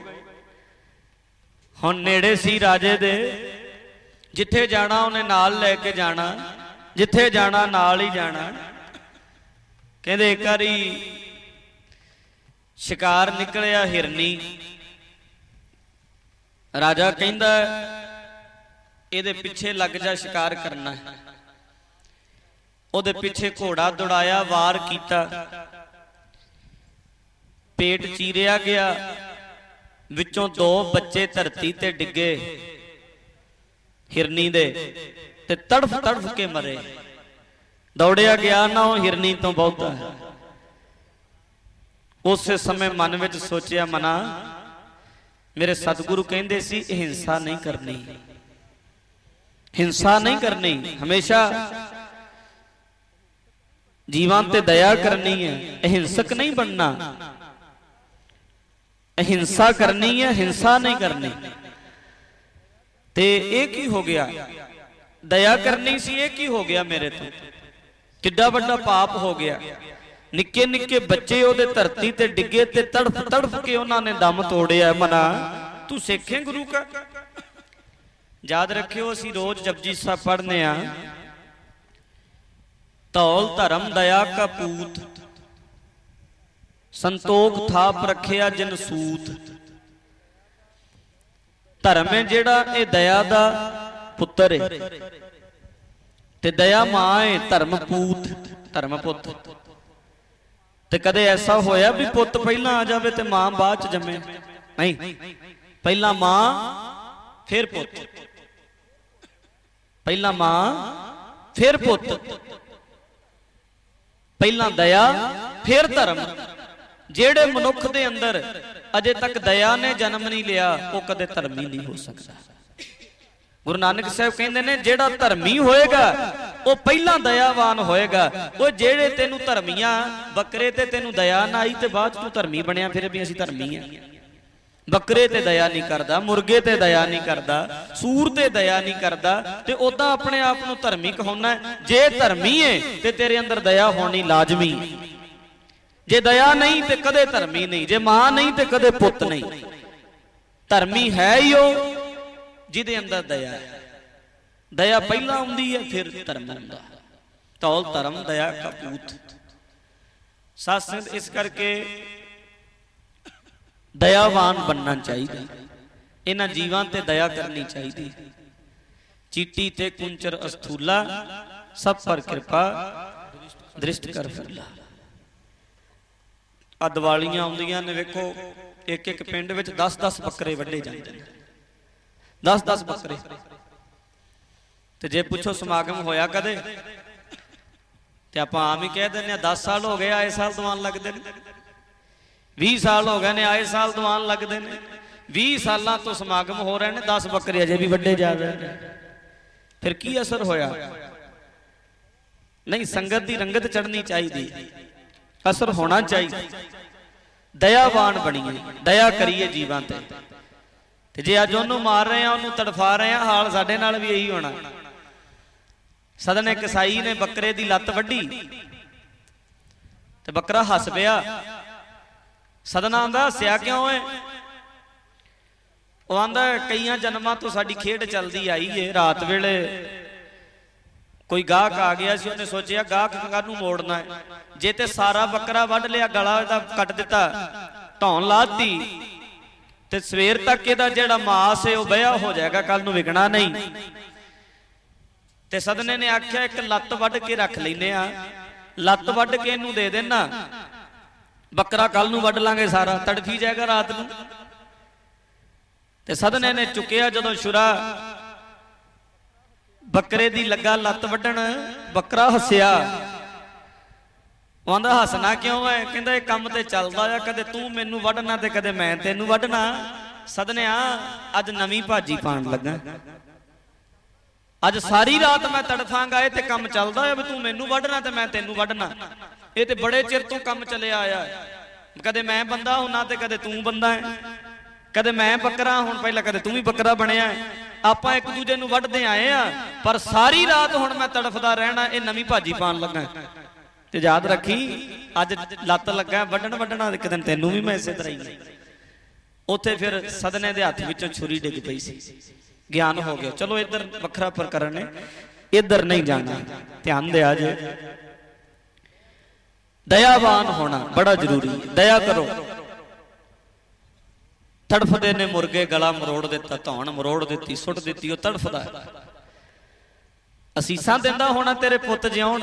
ਹੁਣ ਨੇੜੇ ਸੀ ਰਾਜੇ ਦੇ, ਜਿੱਥੇ ਜਾਣਾ ਉਹਨੇ ਨਾਲ ਲੈ ਕੇ ਜਾਣਾ, ਜਿੱਥੇ ਜਾਣਾ ਨਾਲ ਹੀ ਜਾਣਾ। ਕਹਿੰਦੇ ਇੱਕ ਵਾਰੀ ਸ਼ਿਕਾਰ ਨਿਕਲਿਆ ਹਿਰਨੀ। ਰਾਜਾ ਕਹਿੰਦਾ ਇਹਦੇ ਪਿੱਛੇ ਲੱਗ ਜਾ, ਸ਼ਿਕਾਰ ਕਰਨਾ ਹੈ। ਉਹਦੇ ਪਿੱਛੇ ਘੋੜਾ ਦੌੜਾਇਆ, ਵਾਰ ਕੀਤਾ, ਪੇਟ ਚੀਰਿਆ ਗਿਆ, ਵਿੱਚੋਂ 2 ਬੱਚੇ ਧਰਤੀ ਤੇ ਡਿੱਗੇ ਹਿਰਨੀ ਦੇ, ਤੇ ਤੜਫ ਤੜਫ ਕੇ ਮਰੇ। ਦੌੜਿਆ ਗਿਆ ਨਾ ਉਹ ਹਿਰਨੀ ਤੋਂ ਬਹੁਤਾ। ਉਸੇ ਸਮੇਂ ਮਨ ਵਿੱਚ ਸੋਚਿਆ, ਮਨਾ ਮੇਰੇ ਸਤਿਗੁਰੂ ਕਹਿੰਦੇ ਸੀ ਹਿੰਸਾ ਨਹੀਂ ਕਰਨੀ, ਹਿੰਸਾ ਨਹੀਂ ਕਰਨੀ, ਹਮੇਸ਼ਾ ਜੀਵਾਂ ਤੇ ਦਇਆ ਕਰਨੀ ਹੈ, ਅਹਿੰਸਕ ਨਹੀਂ ਬਣਨਾ। ਅਹਿੰਸਾ ਕਰਨੀ ਹੈ, ਹਿੰਸਾ ਨਹੀਂ ਕਰਨੀ। ਤੇ ਇਹ ਕੀ ਹੋ ਗਿਆ? ਦਇਆ ਕਰਨੀ ਸੀ, ਇਹ ਕੀ ਹੋ ਗਿਆ ਮੇਰੇ ਤੋਂ? ਕਿੱਡਾ ਵੱਡਾ ਪਾਪ ਹੋ ਗਿਆ। ਨਿੱਕੇ ਨਿੱਕੇ ਬੱਚੇ ਉਹਦੇ ਧਰਤੀ ਤੇ ਡਿੱਗੇ ਤੇ ਤੜਫ ਤੜਫ ਕੇ ਉਹਨਾਂ ਨੇ ਦਮ ਤੋੜਿਆ। ਮਨਾ ਤੂੰ ਸਿੱਖੇ ਗੁਰੂ ਕਾ। ਯਾਦ ਰੱਖਿਓ, ਅਸੀਂ ਰੋਜ਼ ਜਪਜੀ ਸਾਹਿਬ ਪੜ੍ਹਨੇ ਆ, ਧੌਲ ਧਰਮ ਦਇਆ ਕਾ ਪੂਤ, ਸੰਤੋਖ ਥਾਪ ਰੱਖਿਆ ਜਿਨ ਸੂਤ। ਧਰਮ ਹੈ ਜਿਹੜਾ ਇਹ ਦਇਆ ਦਾ ਪੁੱਤਰ ਹੈ, ਤੇ ਦਇਆ ਮਾਂ ਹੈ ਧਰਮ ਪੂਤ, ਧਰਮ ਪੁੱਤ। ਤੇ ਕਦੇ ਐਸਾ ਹੋਇਆ ਵੀ ਪੁੱਤ ਪਹਿਲਾਂ ਆ ਜਾਵੇ ਤੇ ਮਾਂ ਬਾਅਦ ਚ ਜੰਮੇ? ਨਹੀਂ, ਪਹਿਲਾਂ ਮਾਂ ਫਿਰ ਪੁੱਤ, ਪਹਿਲਾਂ ਮਾਂ ਫਿਰ ਪੁੱਤ, ਪਹਿਲਾਂ ਦਇਆ ਫਿਰ ਧਰਮ। ਜਿਹੜੇ ਮਨੁੱਖ ਦੇ ਅੰਦਰ ਅਜੇ ਤੱਕ ਦਇਆ ਨੇ ਜਨਮ ਨਹੀਂ ਲਿਆ, ਉਹ ਕਦੇ ਧਰਮੀ ਨਹੀਂ ਹੋ ਸਕਦਾ। ਗੁਰੂ ਨਾਨਕ ਸਾਹਿਬ ਕਹਿੰਦੇ ਨੇ ਜਿਹੜਾ ਧਰਮੀ ਹੋਏਗਾ ਉਹ ਪਹਿਲਾਂ ਦਇਆਵਾਨ ਹੋਏਗਾ। ਉਹ ਜਿਹੜੇ ਤੈਨੂੰ ਧਰਮੀਆਂ ਬੱਕਰੇ ਤੇ ਤੈਨੂੰ ਦਇਆ ਨਾ ਆਈ ਤੇ ਬਾਅਦ ਤੂੰ ਧਰਮੀ ਬਣਿਆ, ਫਿਰ ਵੀ ਅਸੀਂ ਧਰਮੀ ਆ। ਬੱਕਰੇ ਤੇ ਦਇਆ ਨਹੀਂ ਕਰਦਾ, ਮੁਰਗੇ ਤੇ ਦਇਆ ਨਹੀਂ ਕਰਦਾ, ਸੂਰ ਤੇ ਦਇਆ ਨਹੀਂ ਕਰਦਾ, ਤੇ ਉਦਾਂ ਆਪਣੇ ਆਪ ਨੂੰ ਧਰਮੀ ਕਹਾਉਣਾ। ਜੇ ਧਰਮੀ ਏ ਤੇ ਤੇਰੇ ਅੰਦਰ ਦਇਆ ਹੋਣੀ ਲਾਜ਼ਮੀ। ਜੇ ਦਇਆ ਨਹੀਂ ਤੇ ਕਦੇ ਧਰਮੀ ਨਹੀਂ, ਜੇ ਮਾਂ ਨਹੀਂ ਤੇ ਕਦੇ ਪੁੱਤ ਨਹੀਂ। ਧਰਮੀ ਹੈ ਹੀ ਉਹ ਜਿਹਦੇ ਅੰਦਰ ਦਇਆ ਹੈ। ਦਇਆ ਪਹਿਲਾਂ ਆਉਂਦੀ ਹੈ, ਫਿਰ ਧਰਮ ਆਉਂਦਾ। ਧੌਲ ਧਰਮ ਦਇਆ ਕਾ ਪੂਤ। ਸਾਧ ਸੰਗਤ ਇਸ ਕਰਕੇ ਦਇਆਵਾਨ ਬਣਨਾ ਚਾਹੀਦਾ, ਇਹਨਾਂ ਜੀਵਾਂ ਤੇ ਦਇਆ ਕਰਨੀ ਚਾਹੀਦੀ। ਚੀਟੀ ਤੇ ਕੁੰਚਰ ਅਸਥੂਲਾ, ਸਭ ਪਰ ਕਿਰਪਾ ਦ੍ਰਿਸ਼ਟ ਕਰ ਫੁੱਲਾ। ਆ ਦੀਵਾਲੀਆਂ ਆਉਂਦੀਆਂ ਨੇ, ਵੇਖੋ ਇੱਕ ਇੱਕ ਪਿੰਡ ਵਿੱਚ 10-10 ਬੱਕਰੇ ਵੱਢੇ ਜਾਂਦੇ ਨੇ, 10-10 ਬੱਕਰੇ। ਤੇ ਜੇ ਪੁੱਛੋ ਸਮਾਗਮ ਹੋਇਆ ਕਦੇ, ਤੇ ਆਪਾਂ ਆਮ ਹੀ ਕਹਿ ਦਿੰਦੇ ਆ 10 ਸਾਲ ਹੋ ਗਏ ਆਏ ਸਾਲ ਦੀਵਾਨ ਲੱਗਦੇ ਨੇ, 20 ਸਾਲ ਹੋ ਗਏ ਨੇ ਆਏ ਸਾਲ ਦੀਵਾਨ ਲੱਗਦੇ ਨੇ। 20 ਸਾਲਾਂ ਤੋਂ ਸਮਾਗਮ ਹੋ ਰਹੇ ਨੇ, 10 ਬੱਕਰੇ ਅਜੇ ਵੀ ਵੱਡੇ ਜਾ ਰਹੇ ਨੇ। ਫਿਰ ਕੀ ਅਸਰ ਹੋਇਆ? ਨਹੀਂ, ਸੰਗਤ ਦੀ ਰੰਗਤ ਚੜ੍ਹਨੀ ਚਾਹੀਦੀ, ਅਸਰ ਹੋਣਾ ਚਾਹੀਦਾ। ਦਇਆਵਾਨ ਬਣੀਏ, ਦਇਆ ਕਰੀਏ ਜੀਵਾਂ ਤੇ। ਤੇ ਜੇ ਅੱਜ ਉਹਨੂੰ ਮਾਰ ਰਹੇ ਆ, ਉਹਨੂੰ ਤੜਫਾ ਰਹੇ ਆ, ਹਾਲ ਸਾਡੇ ਨਾਲ ਵੀ ਇਹੀ ਹੋਣਾ। ਸਦਨ ਇੱਕ ਕਸਾਈ ਨੇ ਬੱਕਰੇ ਦੀ ਲੱਤ ਵੱਢੀ ਤੇ ਬੱਕਰਾ ਹੱਸ ਪਿਆ। ਸਦਨਾ ਆਂਦਾ ਹੱਸਿਆ ਕਿਉਂ ਏ? ਉਹ ਆਂਦਾ ਕਈਆਂ ਜਨਮਾਂ ਤੋਂ ਸਾਡੀ ਖੇਡ ਚੱਲਦੀ ਆਈ ਏ। ਰਾਤ ਵੇਲੇ ਕੋਈ ਗਾਹਕ ਆ ਗਿਆ ਸੀ, ਉਹਨੇ ਸੋਚਿਆ ਗਾਹਕ ਕਾਹਨੂੰ ਮੋੜਨਾ ਹੈ। ਜੇ ਤੇ ਸਾਰਾ ਬੱਕਰਾ ਵੱਢ ਲਿਆ, ਗਲਾ ਇਹਦਾ ਕੱਟ ਦਿੱਤਾ, ਧੌਣ ਲਾਤੀ, ਤੇ ਸਵੇਰ ਤੱਕ ਇਹਦਾ ਜਿਹੜਾ ਮਾਸ ਹੈ ਉਹ ਬਹਿਆ ਹੋ ਜਾਏਗਾ, ਕੱਲ ਨੂੰ ਵਿਕਣਾ ਨਹੀਂ। ਤੇ ਸਦਨੇ ਨੇ ਆਖਿਆ ਇੱਕ ਲੱਤ ਵੱਢ ਕੇ ਰੱਖ ਲੈਨੇ ਆ, ਲੱਤ ਵੱਢ ਕੇ ਇਹਨੂੰ ਦੇ ਦੇਣਾ, ਬੱਕਰਾ ਕੱਲ ਨੂੰ ਵੱਢ ਲਾਂਗੇ, ਸਾਰਾ ਤੜਫੀ ਜਾਏਗਾ ਰਾਤ ਨੂੰ। ਤੇ ਸਦਨੇ ਨੇ ਚੁੱਕਿਆ ਜਦੋਂ ਛੁਰਾ, ਬੱਕਰੇ ਦੀ ਲੱਗਾ ਲੱਤ ਵੱਢਣ, ਬੱਕਰਾ ਹੱਸਿਆ। ਉਹ ਆਂਦਾ ਹੱਸਣਾ ਕਿਉਂ ਹੈ? ਕਹਿੰਦਾ ਇਹ ਕੰਮ ਤੇ ਚੱਲਦਾ ਆ, ਕਦੇ ਤੂੰ ਮੈਨੂੰ ਵੱਢਣਾ ਤੇ ਕਦੇ ਮੈਂ ਤੈਨੂੰ ਵੱਢਣਾ। ਸਦਨਿਆ ਅੱਜ ਨਵੀਂ ਭਾਜੀ ਪਾਣ ਲੱਗਾ, ਅੱਜ ਸਾਰੀ ਰਾਤ ਮੈਂ ਤੜਫਾਂਗਾ। ਇਹ ਤੇ ਕੰਮ ਚੱਲਦਾ ਹੋਇਆ ਵੀ ਤੂੰ ਮੈਨੂੰ ਵੱਢਣਾ ਤੇ ਮੈਂ ਤੈਨੂੰ ਵੱਢਣਾ। ਇਹ ਤੇ ਬੜੇ ਚਿਰ ਤੋਂ ਕੰਮ ਚੱਲਿਆ ਆਇਆ, ਕਦੇ ਮੈਂ ਬੰਦਾ ਹੁੰਨਾ ਤੇ ਕਦੇ ਤੂੰ ਬੰਦਾ ਹੈ, ਕਦੇ ਮੈਂ ਬੱਕਰਾ ਹੁਣ ਪਹਿਲਾਂ ਕਦੇ ਤੂੰ ਵੀ ਬੱਕਰਾ ਬਣਿਆ। ਆਪਾਂ ਇੱਕ ਦੂਜੇ ਨੂੰ ਵੱਢਦੇ ਆਏ ਆ, ਪਰ ਸਾਰੀ ਰਾਤ ਹੁਣ ਮੈਂ ਤੜਫਦਾ ਰਹਿਣਾ। ਇਹ ਨਵੀਂ ਭਾਜੀ ਪਾਣ ਲੱਗਾ ਤੇ ਯਾਦ ਰੱਖੀ ਅੱਜ ਲੱਤ ਲੱਗਾ ਵੱਢਣਾ ਇੱਕ ਦਿਨ ਤੈਨੂੰ ਵੀ ਮੈਂ ਇਸੇ ਤਰ੍ਹਾਂ ਹੀ। ਉੱਥੇ ਫਿਰ ਸਦਨੇ ਦੇ ਹੱਥ ਵਿੱਚੋਂ ਛੁਰੀ ਡਿੱਗ ਪਈ ਸੀ, ਗਿਆਨ ਹੋ ਗਿਆ। ਚਲੋ ਇੱਧਰ ਵੱਖਰਾ ਪ੍ਰਕਰਨ ਨੇ, ਇੱਧਰ ਨਹੀਂ ਜਾਣਾ, ਧਿਆਨ ਦਿਆ ਜੇ। ਦਇਆਵਾਨ ਹੋਣਾ ਬੜਾ ਜ਼ਰੂਰੀ ਹੈ, ਦਇਆ ਕਰੋ। ਤੜਫਦੇ ਨੇ ਮੁਰਗੇ, ਗਲਾ ਮਰੋੜ ਦਿੱਤਾ, ਧੌਣ ਮਰੋੜ ਦਿੱਤੀ, ਸੁੱਟ ਦਿੱਤੀ, ਉਹ ਤੜਫਦਾ। ਅਸੀਸਾਂ ਦਿੰਦਾ ਹੋਣਾ ਤੇਰੇ ਪੁੱਤ ਜਿਉਣ,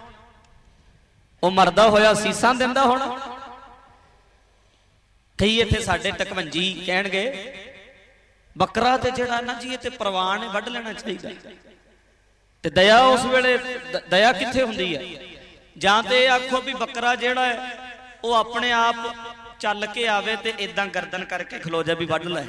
ਉਹ ਮਰਦਾ ਹੋਇਆ ਅਸੀਸਾਂ ਦਿੰਦਾ ਹੋਣਾ। ਕਈ ਇੱਥੇ ਸਾਡੇ ਟਕਵੰਜੀ ਕਹਿਣਗੇ ਬੱਕਰਾ ਤੇ ਜਿਹੜਾ ਨਾ ਜੀ ਇਹ ਤੇ ਪ੍ਰਵਾਨ ਹੈ, ਵੱਢ ਲੈਣਾ ਚਾਹੀਦਾ। ਤੇ ਦਇਆ ਉਸ ਵੇਲੇ ਦਇਆ ਕਿੱਥੇ ਹੁੰਦੀ ਹੈ? ਜਾਂ ਤੇ ਇਹ ਆਖੋ ਵੀ ਬੱਕਰਾ ਜਿਹੜਾ ਹੈ ਉਹ ਆਪਣੇ ਆਪ ਚੱਲ ਕੇ ਆਵੇ ਤੇ ਇਦਾਂ ਗਰਦਨ ਕਰਕੇ ਖਲੋ ਜਾ ਵੀ ਵੱਢ ਲੈ।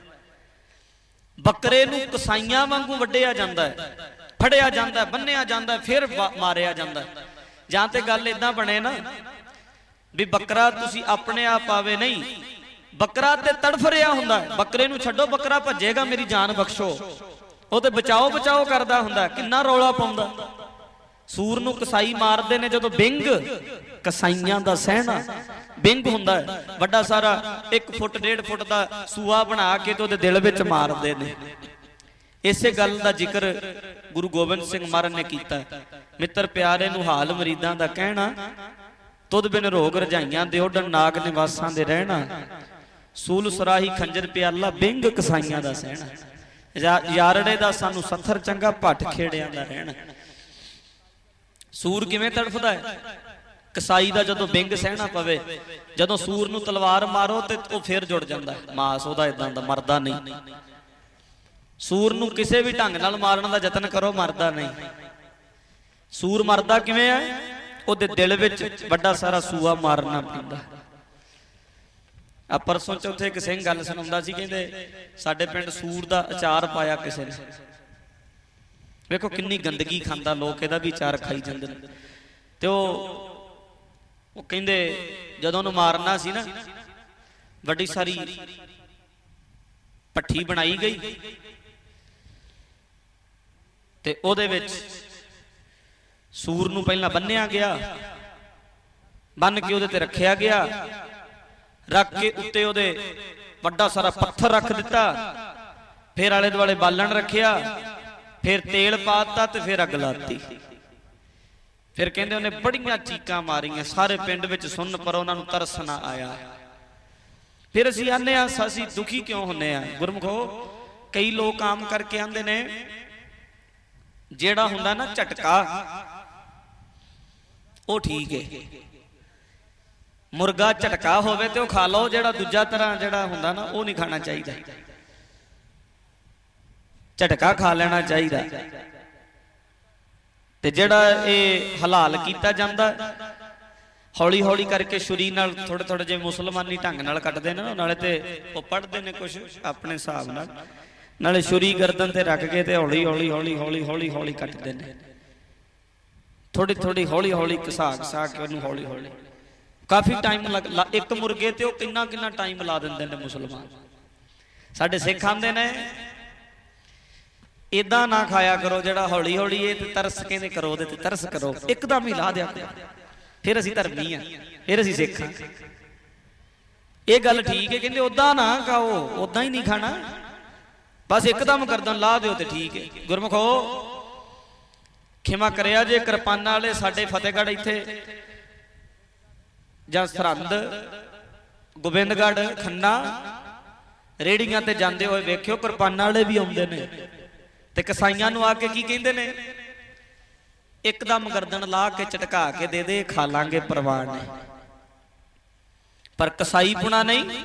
ਬੱਕਰੇ ਨੂੰ ਕਸਾਈਆਂ ਵਾਂਗੂ ਵੱਢਿਆ ਜਾਂਦਾ ਹੈ, ਫੜਿਆ ਜਾਂਦਾ, ਬੰਨਿਆ ਜਾਂਦਾ, ਫਿਰ ਮਾਰਿਆ ਜਾਂਦਾ। ਜਾਂ ਤੇ ਗੱਲ ਇਦਾਂ ਬਣੇ ਨਾ ਵੀ ਬੱਕਰਾ ਤੁਸੀਂ ਆਪਣੇ ਆਪ ਆਵੇ, ਨਹੀਂ, ਬੱਕਰਾ ਤੇ ਤੜਫ ਰਿਹਾ ਹੁੰਦਾ। ਬੱਕਰੇ ਨੂੰ ਛੱਡੋ, ਬੱਕਰਾ ਭੱਜੇਗਾ, ਮੇਰੀ ਜਾਨ ਬਖਸ਼ੋ, ਉਹ ਤੇ ਬਚਾਓ ਬਚਾਓ ਕਰਦਾ ਹੁੰਦਾ, ਕਿੰਨਾ ਰੌਲਾ ਪਾਉਂਦਾ। ਸੂਰ ਨੂੰ ਕਸਾਈ ਮਾਰਦੇ ਨੇ ਜਦੋਂ ਬਿੰਗ, ਕਸਾਈਆਂ ਦਾ ਸਹਿਣਾ ਬਿੰਗ ਹੁੰਦਾ ਹੈ, ਵੱਡਾ ਸਾਰਾ 1 ਫੁੱਟ 1.5 ਫੁੱਟ ਦਾ ਸੂਆ ਬਣਾ ਕੇ ਤੇ ਉਹਦੇ ਦਿਲ ਵਿੱਚ ਮਾਰਦੇ ਨੇ। ਇਸੇ ਗੱਲ ਦਾ ਜ਼ਿਕਰ ਗੁਰੂ ਗੋਬਿੰਦ ਸਿੰਘ ਮਹਾਰਾਜ ਨੇ ਕੀਤਾ। ਮਿੱਤਰ ਪਿਆਰੇ ਨੂੰ ਹਾਲ ਮਰੀਦਾਂ ਦਾ ਕਹਿਣਾ, ਤੁਧ ਬਿਨ ਰੋਗ ਰਜਾਈਆਂ ਦੇ ਓਢਣ, ਨਾਗ ਨਿਵਾਸਾਂ ਦੇ ਰਹਿਣਾ, ਸੂਲ ਸੁਰਾਹੀ ਖੰਜਰ ਪਿਆਲਾ, ਬਿੰਗ ਕਸਾਈਆਂ ਦਾ ਸਹਿਣਾ। ਯਾਰੜੇ ਦਾ ਸਾਨੂੰ ਸੱਥਰ ਚੰਗਾ, ਭੱਟ ਖੇੜਿਆਂ ਦਾ ਰਹਿਣਾ। ਸੂਰ ਕਿਵੇਂ ਤੜਫਦਾ ਹੈ? ਕਸਾਈ ਦਾ ਜਦੋਂ ਬਿੰਗ ਸਹਿਣਾ ਪਵੇ, ਜਦੋਂ ਸੂਰ ਨੂੰ ਤਲਵਾਰ ਮਾਰੋ ਤੇ ਉਹ ਫਿਰ ਜੁੜ ਜਾਂਦਾ, ਮਾਸ ਉਹਦਾ ਇਦਾਂ ਦਾ, ਮਰਦਾ ਨਹੀਂ। ਸੂਰ ਨੂੰ ਕਿਸੇ ਵੀ ਢੰਗ ਨਾਲ ਮਾਰਨ ਦਾ ਯਤਨ ਕਰੋ, ਮਰਦਾ ਨਹੀਂ। ਸੂਰ ਮਰਦਾ ਕਿਵੇਂ ਹੈ? ਉਹਦੇ ਦਿਲ ਵਿੱਚ ਵੱਡਾ ਸਾਰਾ ਸੂਆ ਮਾਰਨਾ ਪੈਂਦਾ। ਆ ਪਰਸੋਂ ਚੌਥੇ ਇੱਕ ਸਿੰਘ ਗੱਲ ਸੁਣਾਉਂਦਾ ਸੀ, ਕਹਿੰਦੇ ਸਾਡੇ ਪਿੰਡ ਸੂਰ ਦਾ ਅਚਾਰ ਪਾਇਆ ਕਿਸੇ ਨੇ। ਵੇਖੋ ਕਿੰਨੀ ਗੰਦਗੀ ਖਾਂਦਾ ਲੋਕ, ਇਹਦਾ ਵੀ ਅਚਾਰ ਖਾਈ ਜਾਂਦੇ ਨੇ। ਤੇ ਉਹ ਕਹਿੰਦੇ ਜਦੋਂ ਉਹਨੂੰ ਮਾਰਨਾ ਸੀ ਨਾ, ਵੱਡੀ ਸਾਰੀ ਭੱਠੀ ਬਣਾਈ ਗਈ ਤੇ ਉਹਦੇ ਵਿੱਚ ਸੂਰ ਨੂੰ ਪਹਿਲਾਂ ਬੰਨਿਆ ਗਿਆ, ਬੰਨ ਕੇ ਉਹਦੇ ਤੇ ਰੱਖਿਆ ਗਿਆ, ਰੱਖ ਕੇ ਉੱਤੇ ਉਹਦੇ ਵੱਡਾ ਸਾਰਾ ਪੱਥਰ ਰੱਖ ਦਿੱਤਾ, ਫਿਰ ਆਲੇ ਦੁਆਲੇ ਬਾਲਣ ਰੱਖਿਆ, ਫਿਰ ਤੇਲ ਪਾਤਾ ਤੇ ਫਿਰ ਅੱਗ ਲਾਤੀ। ਫਿਰ ਕਹਿੰਦੇ ਉਹਨੇ ਬੜੀਆਂ ਚੀਕਾਂ ਮਾਰੀਆਂ, ਸਾਰੇ ਪਿੰਡ ਵਿੱਚ ਸੁਣਨ, ਪਰ ਉਹਨਾਂ ਨੂੰ ਤਰਸ ਨਾ ਆਇਆ। ਫਿਰ ਅਸੀਂ ਆਨੇ ਆ, ਅਸੀਂ ਦੁਖੀ ਕਿਉਂ ਹੁੰਨੇ ਆ? ਗੁਰਮੁਖੋ, ਕਈ ਲੋਕ ਆਮ ਕਰਕੇ ਆਂਦੇ ਨੇ ਜਿਹੜਾ ਹੁੰਦਾ ਨਾ ਝਟਕਾ ਉਹ ਠੀਕ ਹੈ, ਮੁਰਗਾ ਝਟਕਾ ਹੋਵੇ ਤੇ ਉਹ ਖਾ ਲਓ, ਜਿਹੜਾ ਦੂਜਾ ਤਰ੍ਹਾਂ ਜਿਹੜਾ ਹੁੰਦਾ ਨਾ ਉਹ ਨਹੀਂ ਖਾਣਾ ਚਾਹੀਦਾ, ਝਟਕਾ ਖਾ ਲੈਣਾ ਚਾਹੀਦਾ। ਤੇ ਜਿਹੜਾ ਇਹ ਹਲਾਲ ਕੀਤਾ ਜਾਂਦਾ, ਹੌਲੀ ਹੌਲੀ ਕਰਕੇ ਛੁਰੀ ਨਾਲ ਥੋੜੇ ਥੋੜੇ ਜਿਹੇ ਮੁਸਲਮਾਨੀ ਢੰਗ ਨਾਲ ਕੱਟਦੇ ਨੇ ਨਾ, ਨਾਲੇ ਤੇ ਉਹ ਪੜਦੇ ਨੇ ਕੁਛ ਆਪਣੇ ਹਿਸਾਬ ਨਾਲ, ਨਾਲੇ ਛੁਰੀ ਗਰਦਨ ਤੇ ਰੱਖ ਕੇ ਤੇ ਹੌਲੀ ਹੌਲੀ ਹੌਲੀ ਹੌਲੀ ਹੌਲੀ ਹੌਲੀ ਕੱਟਦੇ ਨੇ, ਥੋੜੀ ਥੋੜੀ ਹੌਲੀ ਹੌਲੀ ਘਸਾ ਕੇ ਉਹਨੂੰ ਹੌਲੀ ਹੌਲੀ। ਕਾਫੀ ਟਾਈਮ ਇੱਕ ਮੁਰਗੇ ਤੇ ਉਹ ਕਿੰਨਾ ਕਿੰਨਾ ਟਾਈਮ ਲਾ ਦਿੰਦੇ ਨੇ ਮੁਸਲਮਾਨ। ਸਾਡੇ ਸਿੱਖ ਆਂਦੇ ਨੇ ਏਦਾਂ ਨਾ ਖਾਇਆ ਕਰੋ, ਜਿਹੜਾ ਹੌਲੀ ਹੌਲੀ ਇਹ ਤੇ ਤਰਸ ਕਹਿੰਦੇ ਕਰੋ, ਉਹਦੇ ਤੇ ਤਰਸ ਕਰੋ, ਇੱਕਦਮ ਹੀ ਲਾ ਦਿਆ ਕਰੋ, ਫਿਰ ਅਸੀਂ ਧਰਮੀ ਆ, ਫਿਰ ਅਸੀਂ ਸਿੱਖ ਆ। ਇਹ ਗੱਲ ਠੀਕ ਹੈ, ਕਹਿੰਦੇ ਓਦਾਂ ਨਾ ਖਾਓ, ਓਦਾਂ ਹੀ ਨਹੀਂ ਖਾਣਾ, ਬਸ ਇੱਕਦਮ ਗਰਦਨ ਲਾ ਦਿਓ ਤੇ ਠੀਕ ਹੈ। ਗੁਰਮੁਖੋ ਖਿਮਾ ਕਰਿਆ ਜੇ, ਕਿਰਪਾਨਾਂ ਵਾਲੇ ਸਾਡੇ ਫਤਿਹਗੜ੍ਹ ਇੱਥੇ ਜਾਂ ਸਰਹੰਦ, ਗੋਬਿੰਦਗੜ੍ਹ, ਖੰਨਾ ਰੇੜੀਆਂ ਤੇ ਜਾਂਦੇ ਹੋਏ ਵੇਖਿਓ, ਕਿਰਪਾਨਾਂ ਵਾਲੇ ਵੀ ਆਉਂਦੇ ਨੇ ਤੇ ਕਸਾਈਆਂ ਨੂੰ ਆ ਕੇ ਕੀ ਕਹਿੰਦੇ ਨੇ? ਇੱਕਦਮ ਗਰਦਨ ਲਾ ਕੇ ਝਟਕਾ ਕੇ ਦੇ ਦੇ, ਖਾ ਲਾਂਗੇ, ਪ੍ਰਵਾਨ ਨਹੀਂ। ਪਰ ਕਸਾਈ ਪੁਣਾ ਨਹੀਂ,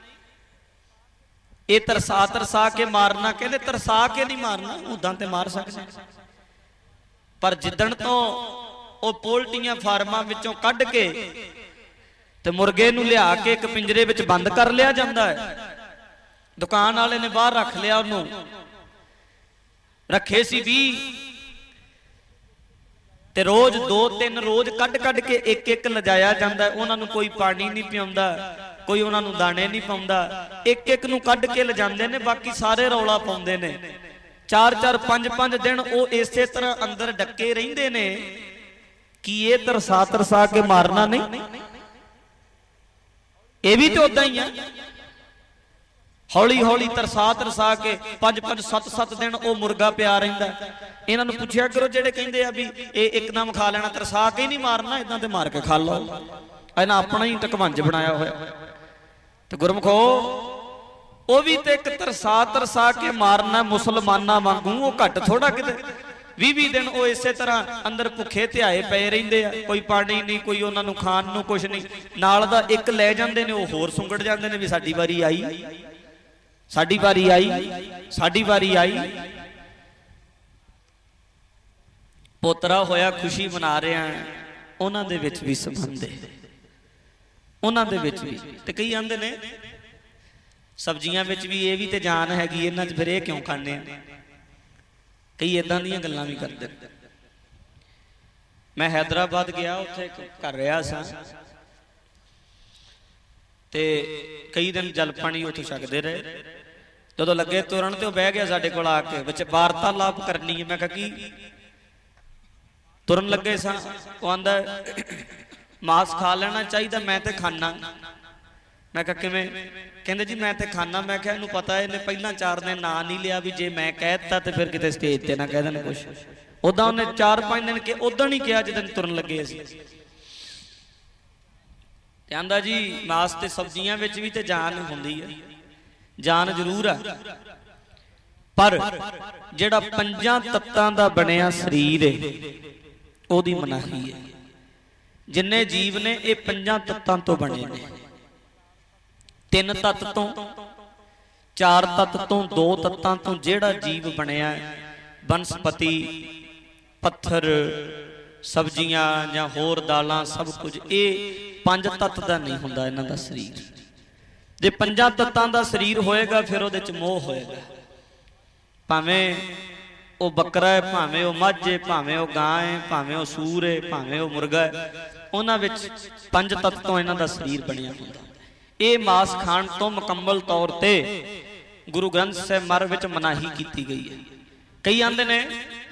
ਇਹ ਤਰਸਾ ਕੇ ਮਾਰਨਾ, ਕਹਿੰਦੇ ਤਰਸਾ ਕੇ ਨਹੀਂ ਮਾਰਨਾ, ਉਦਾਂ ਤੇ ਮਾਰ ਸਕਦੇ, ਪਰ ਜਿੱਦਣ ਤੋਂ ਉਹ ਪੋਲਟੀਆਂ ਫਾਰਮਾਂ ਵਿੱਚੋਂ ਕੱਢ ਕੇ ਤੇ ਮੁਰਗੇ ਨੂੰ ਲਿਆ ਕੇ ਇੱਕ ਪਿੰਜਰੇ ਵਿੱਚ ਬੰਦ ਕਰ ਲਿਆ ਜਾਂਦਾ ਹੈ, ਦੁਕਾਨ ਵਾਲੇ ਨੇ ਬਾਹਰ ਰੱਖ ਲਿਆ ਉਹਨੂੰ, ਰੱਖੇ ਸੀ 20 ਤੇ ਰੋਜ਼ 2-3 ਰੋਜ਼ ਕੱਢ ਕੇ ਇੱਕ ਲਿਜਾਇਆ ਜਾਂਦਾ। ਉਹਨਾਂ ਨੂੰ ਕੋਈ ਪਾਣੀ ਨਹੀਂ ਪਿਆਉਂਦਾ, ਕੋਈ ਉਹਨਾਂ ਨੂੰ ਦਾਣੇ ਨਹੀਂ ਪਾਉਂਦਾ, ਇੱਕ ਨੂੰ ਕੱਢ ਕੇ ਲਿਜਾਂਦੇ ਨੇ, ਬਾਕੀ ਸਾਰੇ ਰੌਲਾ ਪਾਉਂਦੇ ਨੇ। 4-4 5-5 ਦਿਨ ਉਹ ਇਸੇ ਤਰ੍ਹਾਂ ਅੰਦਰ ਡੱਕੇ ਰਹਿੰਦੇ ਨੇ। ਕੀ ਇਹ ਤਰਸਾ ਕੇ ਮਾਰਨਾ ਨਹੀਂ? ਇਹ ਵੀ ਤੇ ਉਦਾਂ ਹੀ ਆ। ਹੌਲੀ ਹੌਲੀ ਤਰਸਾ ਕੇ 5-5 7-7 ਦਿਨ ਉਹ ਮੁਰਗਾ ਪਿਆ ਰਹਿੰਦਾ। ਇਹਨਾਂ ਨੂੰ ਪੁੱਛਿਆ ਕਰੋ ਜਿਹੜੇ ਕਹਿੰਦੇ ਆ ਵੀ ਇਹ ਇੱਕਦਮ ਖਾ ਲੈਣਾ, ਤਰਸਾ ਕੇ ਹੀ ਨਹੀਂ ਮਾਰਨਾ, ਇਦਾਂ ਤੇ ਮਾਰ ਕੇ ਖਾ ਲਓ। ਇਹਨਾਂ ਆਪਣਾ ਹੀ ਟਕਵੰਜ ਬਣਾਇਆ ਹੋਇਆ। ਤੇ ਗੁਰਮਖੋ ਉਹ ਵੀ ਤੇ ਇੱਕ ਤਰਸਾ ਕੇ ਮਾਰਨਾ ਮੁਸਲਮਾਨਾਂ ਵਾਂਗੂ, ਉਹ ਘੱਟ ਥੋੜਾ ਕਿਤੇ। 20 ਦਿਨ ਉਹ ਇਸੇ ਤਰ੍ਹਾਂ ਅੰਦਰ ਭੁੱਖੇ ਧਿਆਏ ਪਏ ਰਹਿੰਦੇ ਆ, ਕੋਈ ਪਾਣੀ ਨਹੀਂ, ਕੋਈ ਉਹਨਾਂ ਨੂੰ ਖਾਣ ਨੂੰ ਕੁਛ ਨਹੀਂ। ਨਾਲ ਦਾ ਇੱਕ ਲੈ ਜਾਂਦੇ ਨੇ, ਉਹ ਹੋਰ ਸੁੰਗੜ ਜਾਂਦੇ ਨੇ ਵੀ ਸਾਡੀ ਵਾਰੀ ਆਈ, ਸਾਡੀ ਵਾਰੀ ਆਈ, ਸਾਡੀ ਵਾਰੀ ਆਈ। ਪੋਤਰਾ ਹੋਇਆ, ਖੁਸ਼ੀ ਮਨਾ ਰਿਹਾ, ਉਹਨਾਂ ਦੇ ਵਿੱਚ ਵੀ ਸੰਬੰਧ ਹੈ, ਉਹਨਾਂ ਦੇ ਵਿੱਚ ਵੀ। ਤੇ ਕਈ ਆਂਦੇ ਨੇ ਸਬਜ਼ੀਆਂ ਵਿੱਚ ਵੀ ਇਹ ਵੀ ਤੇ ਜਾਨ ਹੈਗੀ, ਇਹਨਾਂ 'ਚ ਫਿਰ ਇਹ ਕਿਉਂ ਖਾਂਦੇ ਆ? ਕਈ ਏਦਾਂ ਦੀਆਂ ਗੱਲਾਂ ਵੀ ਕਰਦੇ। ਮੈਂ ਹੈਦਰਾਬਾਦ ਗਿਆ, ਉੱਥੇ ਕਰ ਰਿਹਾ ਸਾਂ ਤੇ ਕਈ ਦਿਨ ਜਲ ਪਾਣੀ ਉੱਥੇ ਛਕਦੇ ਰਹੇ। ਜਦੋਂ ਲੱਗੇ ਤੁਰਨ ਤੇ ਉਹ ਬਹਿ ਗਿਆ ਸਾਡੇ ਕੋਲ ਆ ਕੇ, ਵਿੱਚ ਵਾਰਤਾਲਾਪ ਕਰਨੀ ਹੈ। ਮੈਂ ਕਿਹਾ ਕੀ? ਤੁਰਨ ਲੱਗੇ ਸਾਂ, ਉਹ ਆਂਦਾ ਮਾਸ ਖਾ ਲੈਣਾ ਚਾਹੀਦਾ, ਮੈਂ ਤੇ ਖਾਣਾ। ਮੈਂ ਕਿਹਾ ਕਿਵੇਂ? ਕਹਿੰਦੇ ਜੀ ਮੈਂ ਤੇ ਖਾਣਾ। ਮੈਂ ਕਿਹਾ ਇਹਨੂੰ ਪਤਾ ਇਹਨੇ ਪਹਿਲਾਂ 4 ਦਿਨ ਨਾਂ ਨਹੀਂ ਲਿਆ ਵੀ ਜੇ ਮੈਂ ਕਹਿ ਦਿੱਤਾ ਤੇ ਫਿਰ ਕਿਤੇ ਸਟੇਜ ਤੇ ਨਾ ਕਹਿ ਦੇਣ ਕੁਛ। ਉਦਾਂ ਉਹਨੇ 4-5 ਦਿਨ ਕਿ ਉਦਾਂ ਨਹੀਂ ਕਿਹਾ ਜਦੋਂ ਤੁਰਨ ਲੱਗੇ ਅਸੀਂ। ਤੇ ਆਂਦਾ ਜੀ ਮਾਸ ਤੇ ਸਬਜ਼ੀਆਂ ਵਿੱਚ ਵੀ ਤੇ ਜਾਨ ਹੁੰਦੀ ਹੈ, ਜਾਨ ਜ਼ਰੂਰ ਆ, ਪਰ ਜਿਹੜਾ 5 ਤੱਤਾਂ ਦਾ ਬਣਿਆ ਸਰੀਰ ਹੈ ਉਹਦੀ ਮਨਾਹੀ ਹੈ। ਜਿੰਨੇ ਜੀਵ ਨੇ ਇਹ 5 ਤੱਤਾਂ ਤੋਂ ਬਣੇ ਨੇ। 3 ਤੱਤ ਤੋਂ, 4 ਤੱਤ ਤੋਂ, 2 ਤੱਤਾਂ ਤੋਂ ਜਿਹੜਾ ਜੀਵ ਬਣਿਆ, ਬਨਸਪਤੀ, ਪੱਥਰ, ਸਬਜ਼ੀਆਂ ਜਾਂ ਹੋਰ ਦਾਲਾਂ, ਸਭ ਕੁਝ ਇਹ 5 ਤੱਤ ਦਾ ਨਹੀਂ ਹੁੰਦਾ ਇਹਨਾਂ ਦਾ ਸਰੀਰ। ਜੇ 5 ਤੱਤਾਂ ਦਾ ਸਰੀਰ ਹੋਏਗਾ ਫਿਰ ਉਹਦੇ ਚ ਮੋਹ ਹੋਏਗਾ। ਭਾਵੇਂ ਉਹ ਬੱਕਰਾ ਹੈ, ਭਾਵੇਂ ਉਹ ਮੱਝ ਹੈ, ਭਾਵੇਂ ਉਹ ਗਾਂ ਹੈ, ਭਾਵੇਂ ਉਹ ਸੂਰ ਹੈ, ਭਾਵੇਂ ਉਹ ਮੁਰਗਾ ਹੈ, ਉਹਨਾਂ ਵਿੱਚ 5 ਤੱਤ ਤੋਂ ਇਹਨਾਂ ਦਾ ਸਰੀਰ ਬਣਿਆ ਹੁੰਦਾ। ਇਹ ਮਾਸ ਖਾਣ ਤੋਂ ਮੁਕੰਮਲ ਤੌਰ ਤੇ ਗੁਰੂ ਗ੍ਰੰਥ ਸਾਹਿਬ ਮਰ ਵਿੱਚ ਮਨਾਹੀ ਕੀਤੀ ਗਈ ਹੈ। ਕਈ ਆਂਦੇ ਨੇ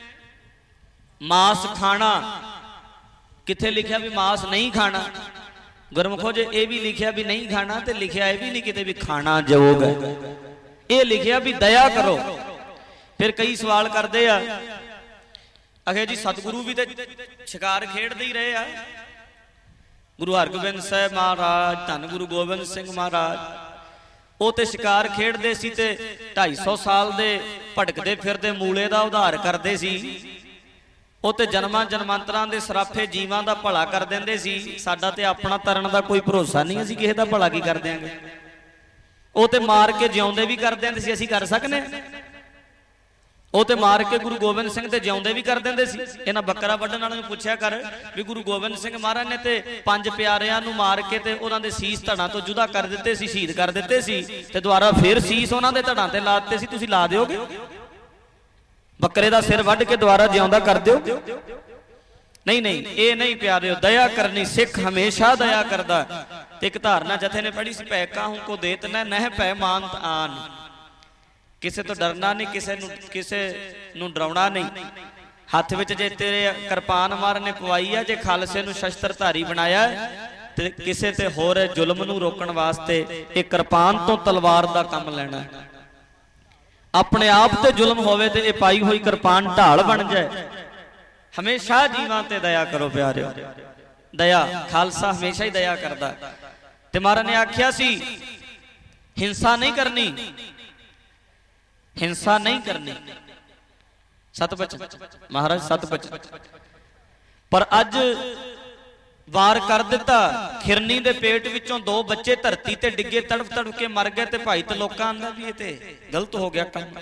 ਮਾਸ ਖਾਣਾ, ਕਿੱਥੇ ਲਿਖਿਆ ਵੀ ਮਾਸ ਨਹੀਂ ਖਾਣਾ? ਗੁਰਮੁਖੋ ਜੇ ਇਹ ਵੀ ਲਿਖਿਆ ਵੀ ਨਹੀਂ ਖਾਣਾ ਤੇ ਲਿਖਿਆ ਇਹ ਵੀ ਨਹੀਂ ਕਿਤੇ ਵੀ ਖਾਣਾ ਯੋਗ ਹੈ। ਇਹ ਲਿਖਿਆ ਵੀ ਦਇਆ ਕਰੋ। ਫਿਰ ਕਈ ਸਵਾਲ ਕਰਦੇ ਆ, ਅਖੇ ਜੀ ਸਤਿਗੁਰੂ ਵੀ ਤੇ ਸ਼ਿਕਾਰ ਖੇਡਦੇ ਹੀ ਰਹੇ ਆ। ਗੁਰੂ ਹਰਗੋਬਿੰਦ ਸਾਹਿਬ ਮਹਾਰਾਜ, ਧੰਨ ਗੁਰੂ ਗੋਬਿੰਦ ਸਿੰਘ ਮਹਾਰਾਜ, ਉਹ ਤੇ ਸ਼ਿਕਾਰ ਖੇਡਦੇ ਸੀ ਤੇ 250 ਸਾਲ ਦੇ ਭਟਕਦੇ ਫਿਰਦੇ ਮੂਲੇ ਦਾ ਉਧਾਰ ਕਰਦੇ ਸੀ। ਉਹ ਤੇ ਜਨਮਾਂ ਜਨਮਾਂਤਰਾਂ ਦੇ ਸਰਾਫੇ ਜੀਵਾਂ ਦਾ ਭਲਾ ਕਰ ਦਿੰਦੇ ਸੀ। ਸਾਡਾ ਤੇ ਆਪਣਾ ਤਰਨ ਦਾ ਕੋਈ ਭਰੋਸਾ ਨਹੀਂ, ਅਸੀਂ ਕਿਸੇ ਦਾ ਭਲਾ ਕੀ ਕਰ ਦਿਆਂਗੇ। ਉਹ ਤੇ ਮਾਰ ਕੇ ਜਿਉਂਦੇ ਵੀ ਕਰ ਦਿੰਦੇ ਸੀ, ਅਸੀਂ ਕਰ ਸਕਨੇ? ਉਹ ਤੇ ਮਾਰ ਕੇ ਗੁਰੂ ਗੋਬਿੰਦ ਸਿੰਘ ਤੇ ਜਿਉਂਦੇ ਵੀ ਕਰ ਦਿੰਦੇ ਸੀ। ਇਹਨਾਂ ਬੱਕਰਾ ਵੱਢਣ ਵਾਲਿਆਂ ਨੂੰ ਪੁੱਛਿਆ ਕਰ ਵੀ ਗੁਰੂ ਗੋਬਿੰਦ ਸਿੰਘ ਮਹਾਰਾਜ ਨੇ ਤੇ 5 ਪਿਆਰਿਆਂ ਨੂੰ ਮਾਰ ਕੇ ਤੇ ਉਹਨਾਂ ਦੇ ਸੀਸ ਧੜਾਂ ਤੋਂ ਜੁਦਾ ਕਰ ਦਿੱਤੇ ਸੀ, ਸ਼ਹੀਦ ਕਰ ਦਿੱਤੇ ਸੀ, ਤੇ ਦੁਬਾਰਾ ਫੇਰ ਸੀਸ ਉਹਨਾਂ ਦੇ ਧੜਾਂ ਤੇ ਲਾ ਦਿੱਤੇ ਸੀ। ਤੁਸੀਂ ਲਾ ਦਿਓਗੇ? ਬੱਕਰੇ ਦਾ ਸਿਰ ਵੱਢ ਕੇ ਦੁਬਾਰਾ ਜਿਉਂਦਾ ਕਰ ਦਿਓ? ਨਹੀਂ ਨਹੀਂ, ਇਹ ਨਹੀਂ ਪਿਆਰਿਓ। ਦਇਆ ਕਰਨੀ ਸਿੱਖ ਹਮੇਸ਼ਾ ਦਇਆ ਕਰਦਾ। ਤੇ ਇੱਕ ਧਾਰਨਾ ਜਥੇ ਨੇ ਪੜ੍ਹੀ ਸੀ, ਭੈ ਕਾਹੂ ਕੋ ਦੇਤ ਨਾ ਨਹਿ ਭੈ ਮਾਨਤ ਆਨ। ਕਿਸੇ ਤੋਂ ਡਰਨਾ ਨਹੀਂ, ਕਿਸੇ ਨੂੰ ਡਰਾਉਣਾ ਨਹੀਂ। ਹੱਥ ਵਿੱਚ ਜੇ ਤੇਰੇ ਕਿਰਪਾਨ ਮਾਰਨ ਨੇ ਪਵਾਈ ਆ, ਜੇ ਖਾਲਸੇ ਨੂੰ ਸ਼ਸਤਰਧਾਰੀ ਬਣਾਇਆ ਤੇ ਕਿਸੇ ਤੇ ਹੋਰ ਜ਼ੁਲਮ ਨੂੰ ਰੋਕਣ ਵਾਸਤੇ ਇਹ ਕਿਰਪਾਨ ਤੋਂ ਤਲਵਾਰ ਦਾ ਕੰਮ ਲੈਣਾ। ਆਪਣੇ ਆਪ ਤੇ ਜ਼ੁਲਮ ਹੋਵੇ ਤੇ ਇਹ ਪਾਈ ਹੋਈ ਕਿਰਪਾਨ ਢਾਲ ਬਣ ਜਾਏ। ਹਮੇਸ਼ਾ ਜੀਵਾਂ ਤੇ ਦਇਆ ਕਰੋ ਪਿਆਰਿਓ। ਦਇਆ, ਖਾਲਸਾ ਹਮੇਸ਼ਾ ਹੀ ਦਇਆ ਕਰਦਾ। ਤੇ ਮਹਾਰਾਜ ਨੇ ਆਖਿਆ ਸੀ ਹਿੰਸਾ ਨਹੀਂ ਕਰਨੀ, ਹਿੰਸਾ ਨਹੀਂ ਕਰਨੀ। ਸਤਬਚਨ ਮਹਾਰਾਜ, ਸਤਬਚਨ। ਪਰ ਅੱਜ ਵਾਰ ਕਰ ਦਿੱਤਾ। ਖਿਰਨੀ ਦੇ ਪੇਟ ਵਿੱਚੋਂ 2 ਬੱਚੇ ਧਰਤੀ ਤੇ ਡਿੱਗੇ, ਤੜਫ ਤੜਫ ਕੇ ਮਰ ਗਏ। ਤੇ ਭਾਈ ਤੇ ਲੋਕਾਂ ਆਂਦਾ ਵੀ ਇਹ ਤੇ ਗਲਤ ਹੋ ਗਿਆ ਕੰਮ।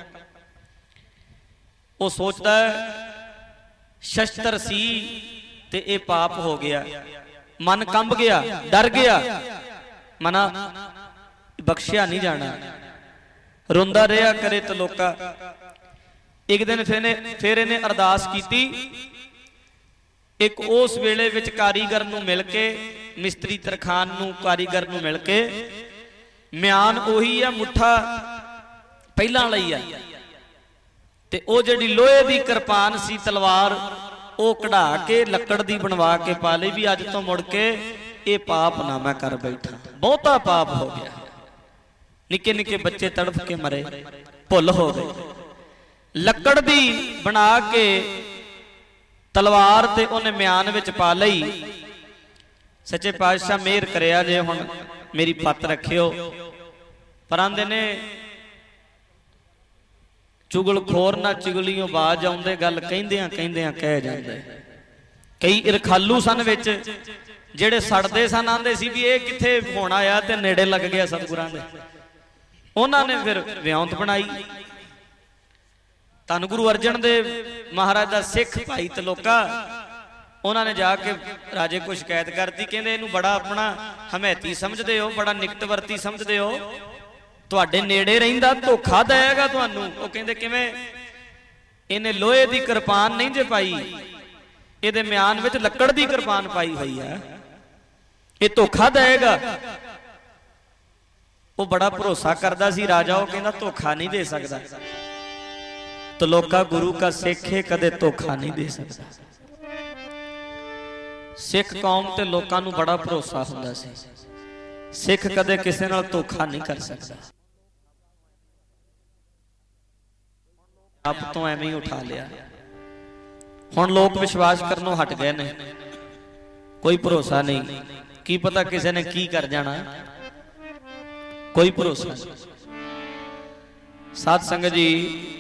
ਉਹ ਸੋਚਦਾ ਸ਼ਸਤਰ ਸੀ ਤੇ ਇਹ ਪਾਪ ਹੋ ਗਿਆ। ਮਨ ਕੰਬ ਗਿਆ, ਡਰ ਗਿਆ। ਮਨਾ ਬਖਸ਼ਿਆ ਨਹੀਂ ਜਾਣਾ। रोंदा रहा करे तलोका। एक दिन फिर इन्हें अरदास की। एक उस वेले विच कारीगर नूं मिल के, मिस्त्री तरखान नूं कारीगर नूं मिल के, म्यान उही है, मुठा पहलां लई है, ते ओ जिहड़ी लोहे दी किरपान सी तलवार वो कढ़ा के लकड़ दी बनवा के पा लई भी अज तो मुड़ के ये पाप ना मैं कर बैठा। बहुता पाप हो गया। निके निके बच्चे तड़फ के मरे, भुल हो गए। लकड़ दी बना के तलवार ते उन्हें म्यान विच पा लई। सच्चे पातशाह मेहर करिया जे हुण मेरी पत रखियो। पर आंदे ने चुगलखोर ना चुगलियों बाज आउंदे, गल कहिंदियां कहिंदियां कह जांदे। कई इरखालू सन विच जेड़े सड़दे सन, आंदे सी भी ये किथे होना आ ते नेड़े लग गया सतगुरां दे। उन्हां ने फिर विਉਂਤ बनाई। धन गुरु अर्जन देव महाराज दा सिख भाई तलोका, उन्होंने जाके राजे को शिकायत करती। कहते इनू बड़ा अपना हमैती समझते हो, बड़ा निकटवर्ती समझते हो, तुहाडे नेड़े रहिंदा धोखा देगा तुहानू। वो कहते किवें? इन्हें लोहे की किरपान नहीं जे पाई, ये म्यान विच लकड़ की किरपान पाई हुई है, ये धोखा देगा। वो बड़ा भरोसा करता सी राजा, वो कहता धोखा नहीं दे सकता। तलोका गुरु का सिख है, कदे धोखा नहीं दे सकता। सिख कौम ते लोकां नूं बड़ा भरोसा हुंदा सी। सिख कदे किसी नाल धोखा नहीं कर सकता। आप तो एवें ही उठा लिया। हुण लोग विश्वास करनों हट गए ने, कोई भरोसा नहीं। की पता किसी ने की कर जाना, कोई भरोसा नहीं। साध संगत जी,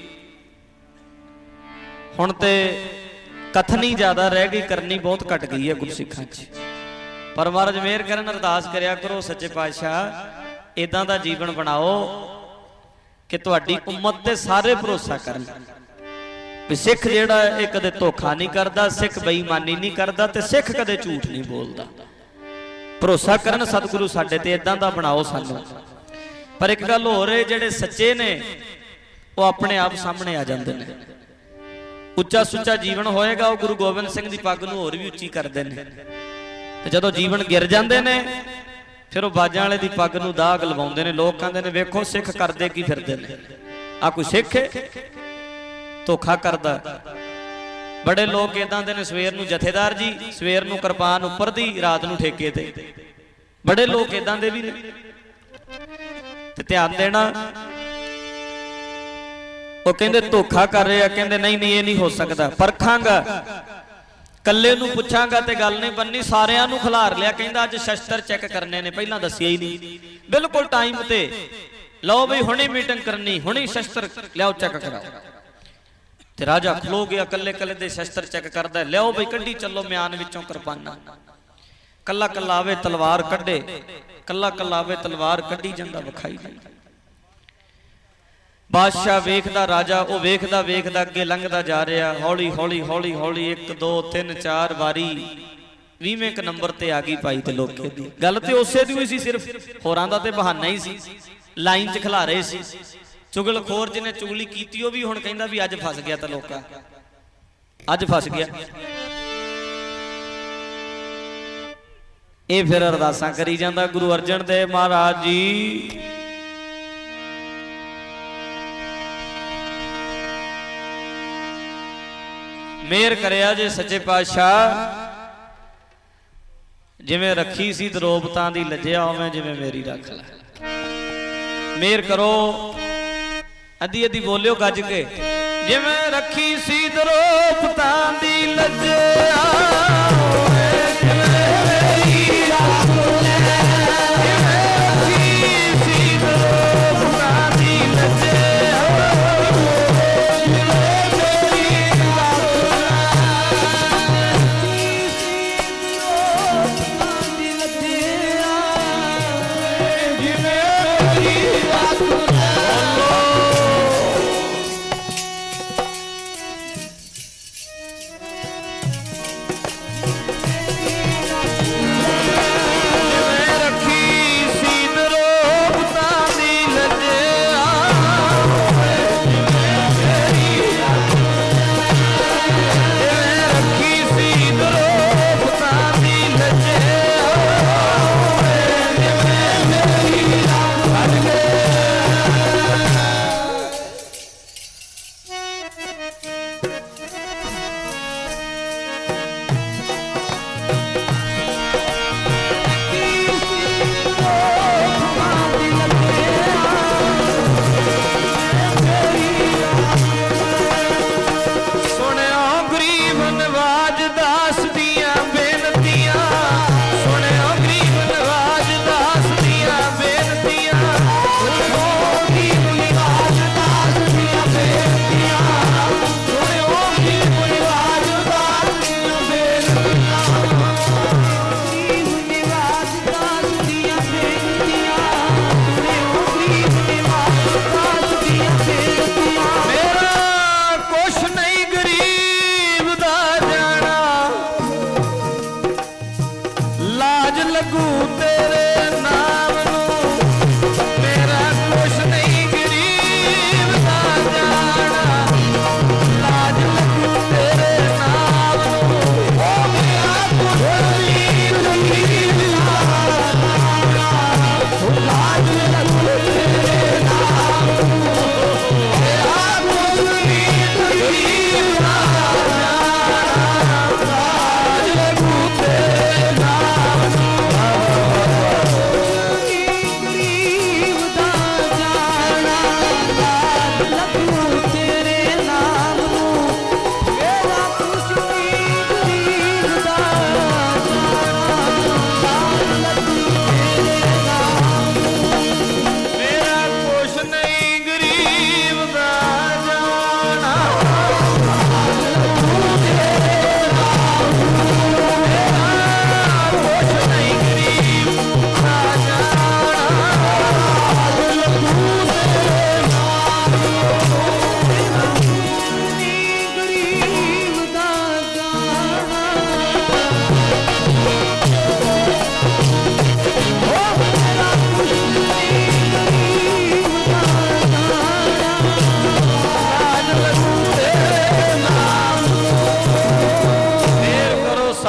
हुण ते कथनी ज्यादा रह गई, करनी बहुत घट गई है गुरसिखां च। पर महाराज मेहर करन, अरदास करया करो सच्चे पातशाह इदां दा जीवन बनाओ कि तुहाडी उम्मत ते सारे भरोसा करन। सिख जिहड़ा है कदे धोखा नहीं करता, सिख बेईमानी नहीं करता, ते सिख कदे झूठ नहीं बोलता। भरोसा करन सतगुरु साडे ते इदां दा बनाओ सानू। पर एक गल होर है, जिहड़े सच्चे ने वो अपने आप सामने आ जांदे ने। उच्चा सुच्चा जीवन होएगा, वो गुरु गोबिंद सिंह दी पग नूं होर भी उच्ची करदे ने। ते जदों जीवन गिर जांदे ने, फिर वो बाजां वाले दी पग नूं दाग लवाउंदे ने। लोग कहंदे ने वेखो सिख करदे की फिरदे ने, आ कोई सिख है? धोखा करदा। बड़े लोग इदां दे ने, सवेर नूं जथेदार जी, सवेर नूं किरपान उपर दी, रात नूं ठेके ते। बड़े लोग इदां दे भी ने। ते ध्यान देना, वो कहते धोखा कर रहे हैं, कहते नहीं नहीं ये नहीं हो सकता। परखांगा, कल्ले नूं पुछांगा ते गल नहीं बननी। सारियां नूं खिलार लिया, कहंदा अज शस्त्र चेक करने ने, पहलां दस्सिया ही नहीं। बिल्कुल टाइम ते लो बई हुणे मीटिंग करनी, हुणे शस्त्र लियाओ चेक कराओ। ते राजा खलो गया, कल्ले कल्ले दे शस्त्र चेक करदा, लियाओ बई कड्ढी चलो म्यान विचों किरपाना। कल्ला कल्ला आवे तलवार कड्ढे, कल्ला कल्ला आवे तलवार कड्ढी जांदा, विखाई जांदा। बादशाह वेखदा, राजा वो वेखदा वेखदा अगे लंघदा जा रहा। हौली हौली हौली हौली 1 2 3 4 वारी 20वें नंबर ते आ गई पाई ते लोके दी। गल ते उसे दी हुई सी, सिर्फ होरां दा ते बहाना ही सी। लाइन च खिला रहे सी। चुगलखोर जिन्हें चुगली कीती वो भी हुण कहंदा भी अज फस गया। ते लोका अज फस गया। ये फिर अरदासां करी जांदा गुरु अर्जन देव महाराज जी। मेहर करिया जे सच्चे पातशाह, जिवें रखी सी दरोबतां दी लज्जिया, उवें जिवें मेरी रख लै। मेहर करो, अद्धी अद्धी बोलियो गज के। जिवें रखी सी दरोबतां दी लज्जिया,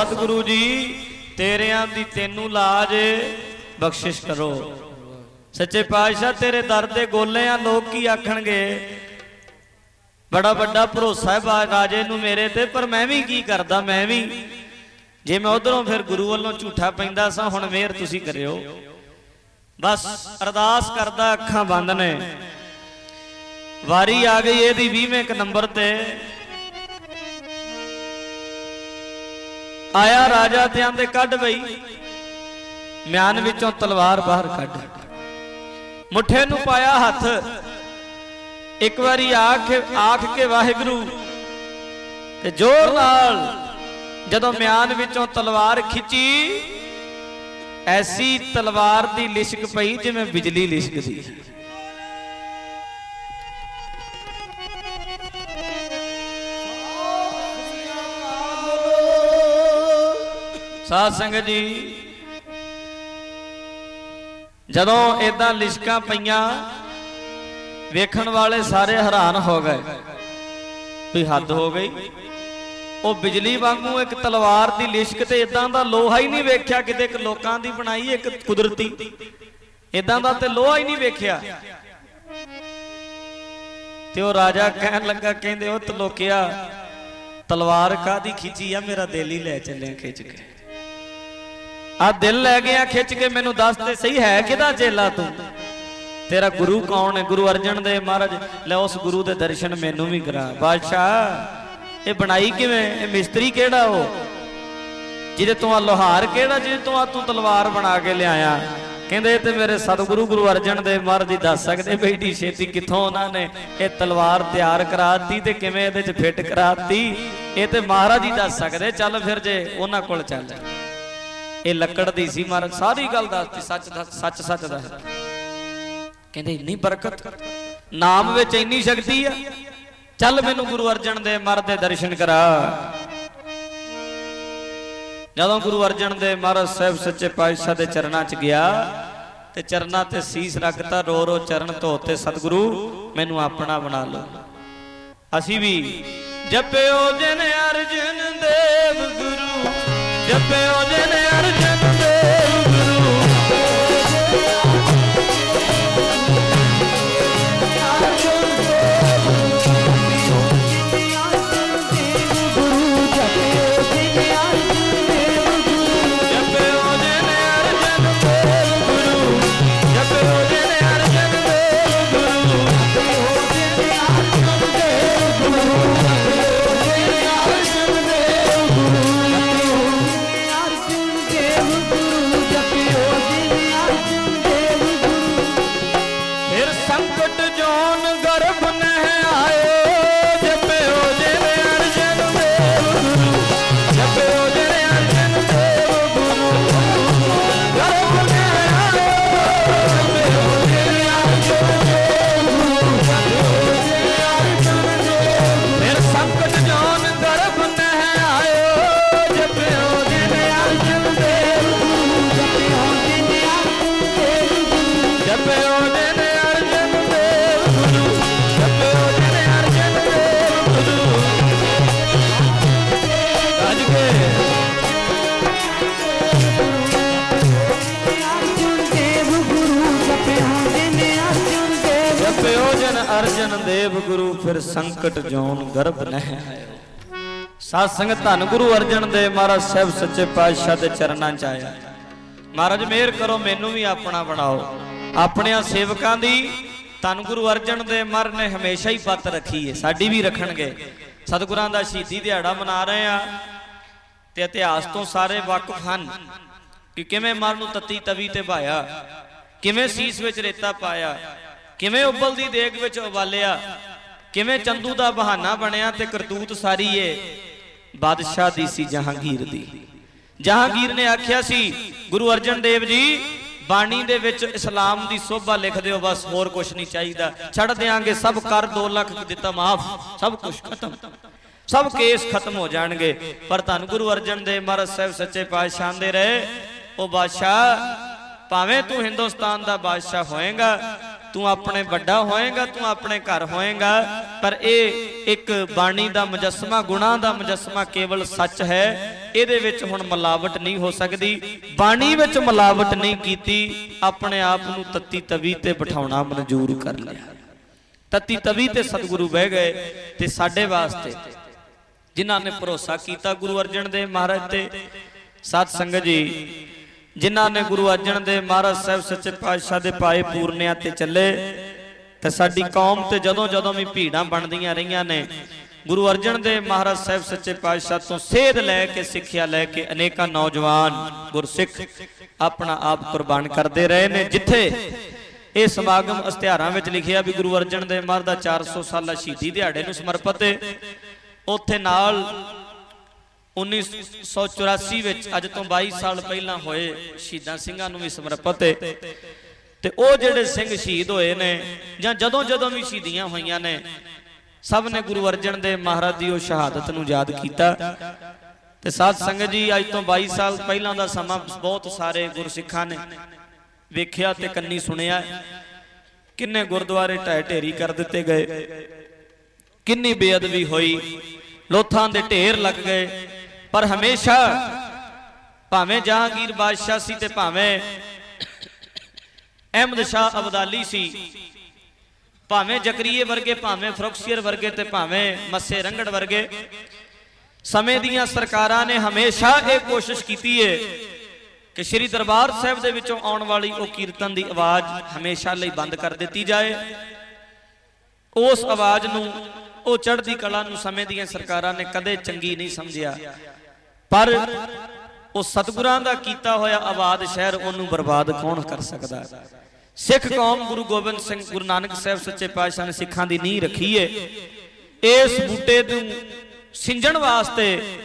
सतगुरु जी तेरियां दी तेनू लाज बख्शिश करो। सच्चे पातशाह तेरे दर दे गोले आ, लोग की आखणगे, बड़ा बड़ा भरोसा है राजे नू मेरे ते, पर मैं भी की करदा, मैं भी जे मैं उधरों फिर गुरु वालों झूठा पैंदा सा, हुण मेहर तुसी करियो। बस अरदास करदा, अखां बंद ने। वारी आ गई एदी 20वें नंबर ते। आया राजा ते आंदे कढ बई, म्यान विचों तलवार बाहर कढ, मुठे नू पाया हथ, एक बारी आख के वाहिगुरू ते जोर नाल जदों म्यान विचों तलवार खिंची, ऐसी तलवार दी लिशक पई जिवें बिजली लिशकदी। साध संगत जी जदों इदां लिशकां पईयां, वेखण वाले सारे हैरान हो गए भी हद हो गई। वो बिजली वांगू एक तलवार दी लिशक ते इदां दा लोहा ही नहीं वेख्या किते, एक लोकां दी बनाई एक कुदरती, इदां दा ते लोहा ही नहीं वेख्या। ते ओ राजा कहन लगा, कहंदे ओ तलोकिया तलवार कादी खिंची आ, मेरा दिल ही लै चलिया खिंच के। आ दिल लै गया खिंच के, मैनू दस ते सही है किदा चेला तू, तेरा गुरु कौन है? गुरु अर्जन देव महाराज। लै उस गुरु दे दर्शन मैनू भी करा। बादशाह ये बनाई किवें? मिस्त्री केड़ा हो जिहदे तो लोहार केड़ा जिहदे तो तू तलवार बना के लिआया? कहंदे ते मेरे सतगुरु गुरु अर्जन देव महाराज जी दस सकदे बई डी छेती कित्थों उन्होंने ये तलवार तैयार कराती ते किवें इहदे च फिट कराती, ये ते महाराज जी दस सकदे। चल फिर जे उन्हां कोल चल। ये लकड़ दी सी, महाराज सारी गल दसती, सच सच दस। कहंदे इन्नी बरकत, नाम विच इन्नी शक्ति आ, चल मैनू गुरु अर्जन देव महाराज दे दर्शन करा। जदों गुरु अर्जन देव महाराज साहब सच्चे पातशाह दे चरणां च गया ते चरणां ते सीस रखता, रो रो चरण धोते, सतगुरु मैनू अपना बना लो। असी भी जपियो जिन अर्जन देव गुरु, जपियो जिन अर्जन देव गुरु, अर्जन देव गुरु फिर संकट जोन गर्भ नह आयो। साध संगत धन गुरु अर्जन देव महाराज साहब सच्चे पातशाह दे चरणां च आया। महाराज मेहर करो मैनू भी अपना बनाओ। अपने सेवकां दी धन गुरु अर्जन देव महाराज ने हमेशा ही पत रखी है, साडी भी रखणगे। सतगुरां दा शहीदी दिहाड़ा मना रहे आ ते इतिहास तो सारे वाकिफ हन कि किवें महाराज नूं तत्ती तवी ते भाया, किवें सीस विच रेता पाया, किवें उबलदी देग विच उबालिया, किवें चंदू दा बहाना बनिया ते करतूत सारी है बादशाह दी सी जहांगीर दी। जहांगीर ने आख्या सी गुरु अर्जन देव जी बाणी दे विच इस्लाम दी शोभा लिख दिओ, बस होर कुछ नहीं चाहिदा, छड़ देंगे सब कर 2 लाख दिता माफ, सब कुछ खत्म, सब केस खत्म हो जाएंगे। पर धन गुरु अर्जन देव महाराज साहब सच्चे पातशाह दे रहे ओ बादशाह भावें तू हिंदुस्तान दा बादशाह होएगा तू अपने वड्डा होएगा, तू अपने घर होएगा, पर ये एक बाणी दा मुजस्मा, गुणा दा मुजस्मा केवल सच है। ਇਹਦੇ ਵਿੱਚ ਹੁਣ ਮਿਲਾਵਟ नहीं हो सकती। बाणी ਵਿੱਚ मिलावट नहीं कीती, अपने आप ਨੂੰ तत्ती तवी ते बिठाउणा मंजूर कर लिया। तत्ती तवी ते सतगुरु बह गए। ते साडे वास्ते जिन्हां ने भरोसा कीता गुरु अर्जन देव महाराज ते, साध संगत जी जिन्हां ने गुरु अर्जन देव महाराज साहब सच्चे पातशाह दे पाए पूरनिया ते चले, ते साडी कौम ते जदों जदों भी भीड़ां बनदियां रहियां ने, गुरु अर्जन देव महाराज साहब सच्चे पातशाह तो सेध लैके सिक्ख्या लैके अनेकां नौजवान गुरसिख अपना आप कुर्बान करते रहे ने। जिथे ये समागम इश्तिहारां विच लिखिया भी गुरु अर्जन देव महाराज दा 400 साला शहीदी दिहाड़े नूं समर्पित है, उत्थे नाल 1984 विच अज तो 22 साल पहलां होए शहीदां सिंघां नूं भी समर्पित है। ते ओ जिहड़े सिंह शहीद होए ने जां जदों जदों भी शहीदियां होईयां ने, सब ने गुरु अर्जन देव महाराज की शहादत नूं याद कीता। ते साध संगत जी अज तो 22 साल पहलां दा समा बहुत सारे गुरसिखां ने वेख्या ते कन्नी सुनिया, किन्ने गुरुद्वारे ढाए ढेरी कर दिते गए, किन्नी बेअदबी हुई, लोथां दे ढेर लग गए। पर हमेशा भावें जहांगीर बादशाह सी ते भावें अहमद शाह अब्दाली सी, भावें जकरीए वर्गे, भावें फरुखसियर वर्गे ते भावें मस्से रंगड़ वर्गे, समय दियां सरकारां ने हमेशा ये कोशिश की है कि श्री दरबार साहिब दे विचों आउण वाली वो कीर्तन की आवाज़ हमेशा लई बंद कर दी जाए। उस आवाज़ नूं, वो चढ़दी कला नूं समय दियां सरकारां ने कदे चंगी नहीं समझिया, पर वो सतगुरां दा कीता होया आबाद शहर उन्होंने बर्बाद कौन कर सकता। सिख कौम गुरु गोबिंद सिंह गुरु नानक साहब सच्चे पातशाह ने सिखां दी नींह रखी है। इस बूटे नूं सिंजण वास्ते,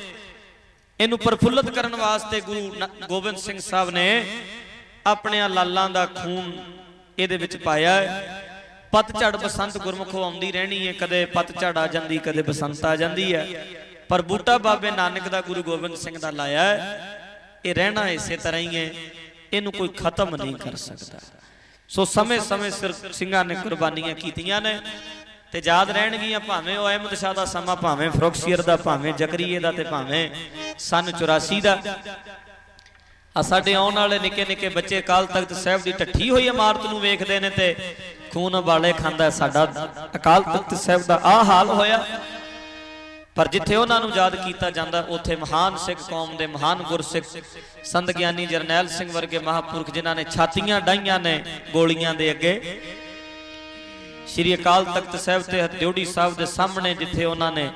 इनू प्रफुल्लित करने वास्ते गुरु गोबिंद सिंह साहब ने अपने लालां दा खून इहदे विच पाया है। पतझड़ बसंत गुरमुखों आउंदी रहनी है, कदे पतझड़ आ जांदी, कदे बसंत आ जांदी है, पर बूटा बाबे नानक दा गुरु गोबिंद सिंह दा लाया है। ये रहना इसे तरह ही है, इनू कोई खत्म नहीं कर सकता। सो समय समय सिर सिंघां ने कुर्बानियां कीतियां ने, ते याद रहणगियां, भावें वो अहमद शाह दा समा, भावें फरुखसियर दा, भावें जकरीए दा, ते भावें सन 84 दा। साडे आउण वाले निक्के निक्के बच्चे अकाल तख्त साहिब दी ढट्ठी हुई इमारत नूं वेखदे ने ते खून वाले खांदा साडा अकाल तख्त साहिब दा आ हाल होया। पर जिथे उन्होंने याद किया जाता, उत्थे महान सिख कौम के महान गुरसिख संत ज्ञानी जरनैल सिंह वर्गे महापुरख जिन्होंने छातियां डाइया ने गोलियां दे अगे, श्री अकाल तख्त साहिब ते हथजोड़ी साहब के सामने जिथे उन्होंने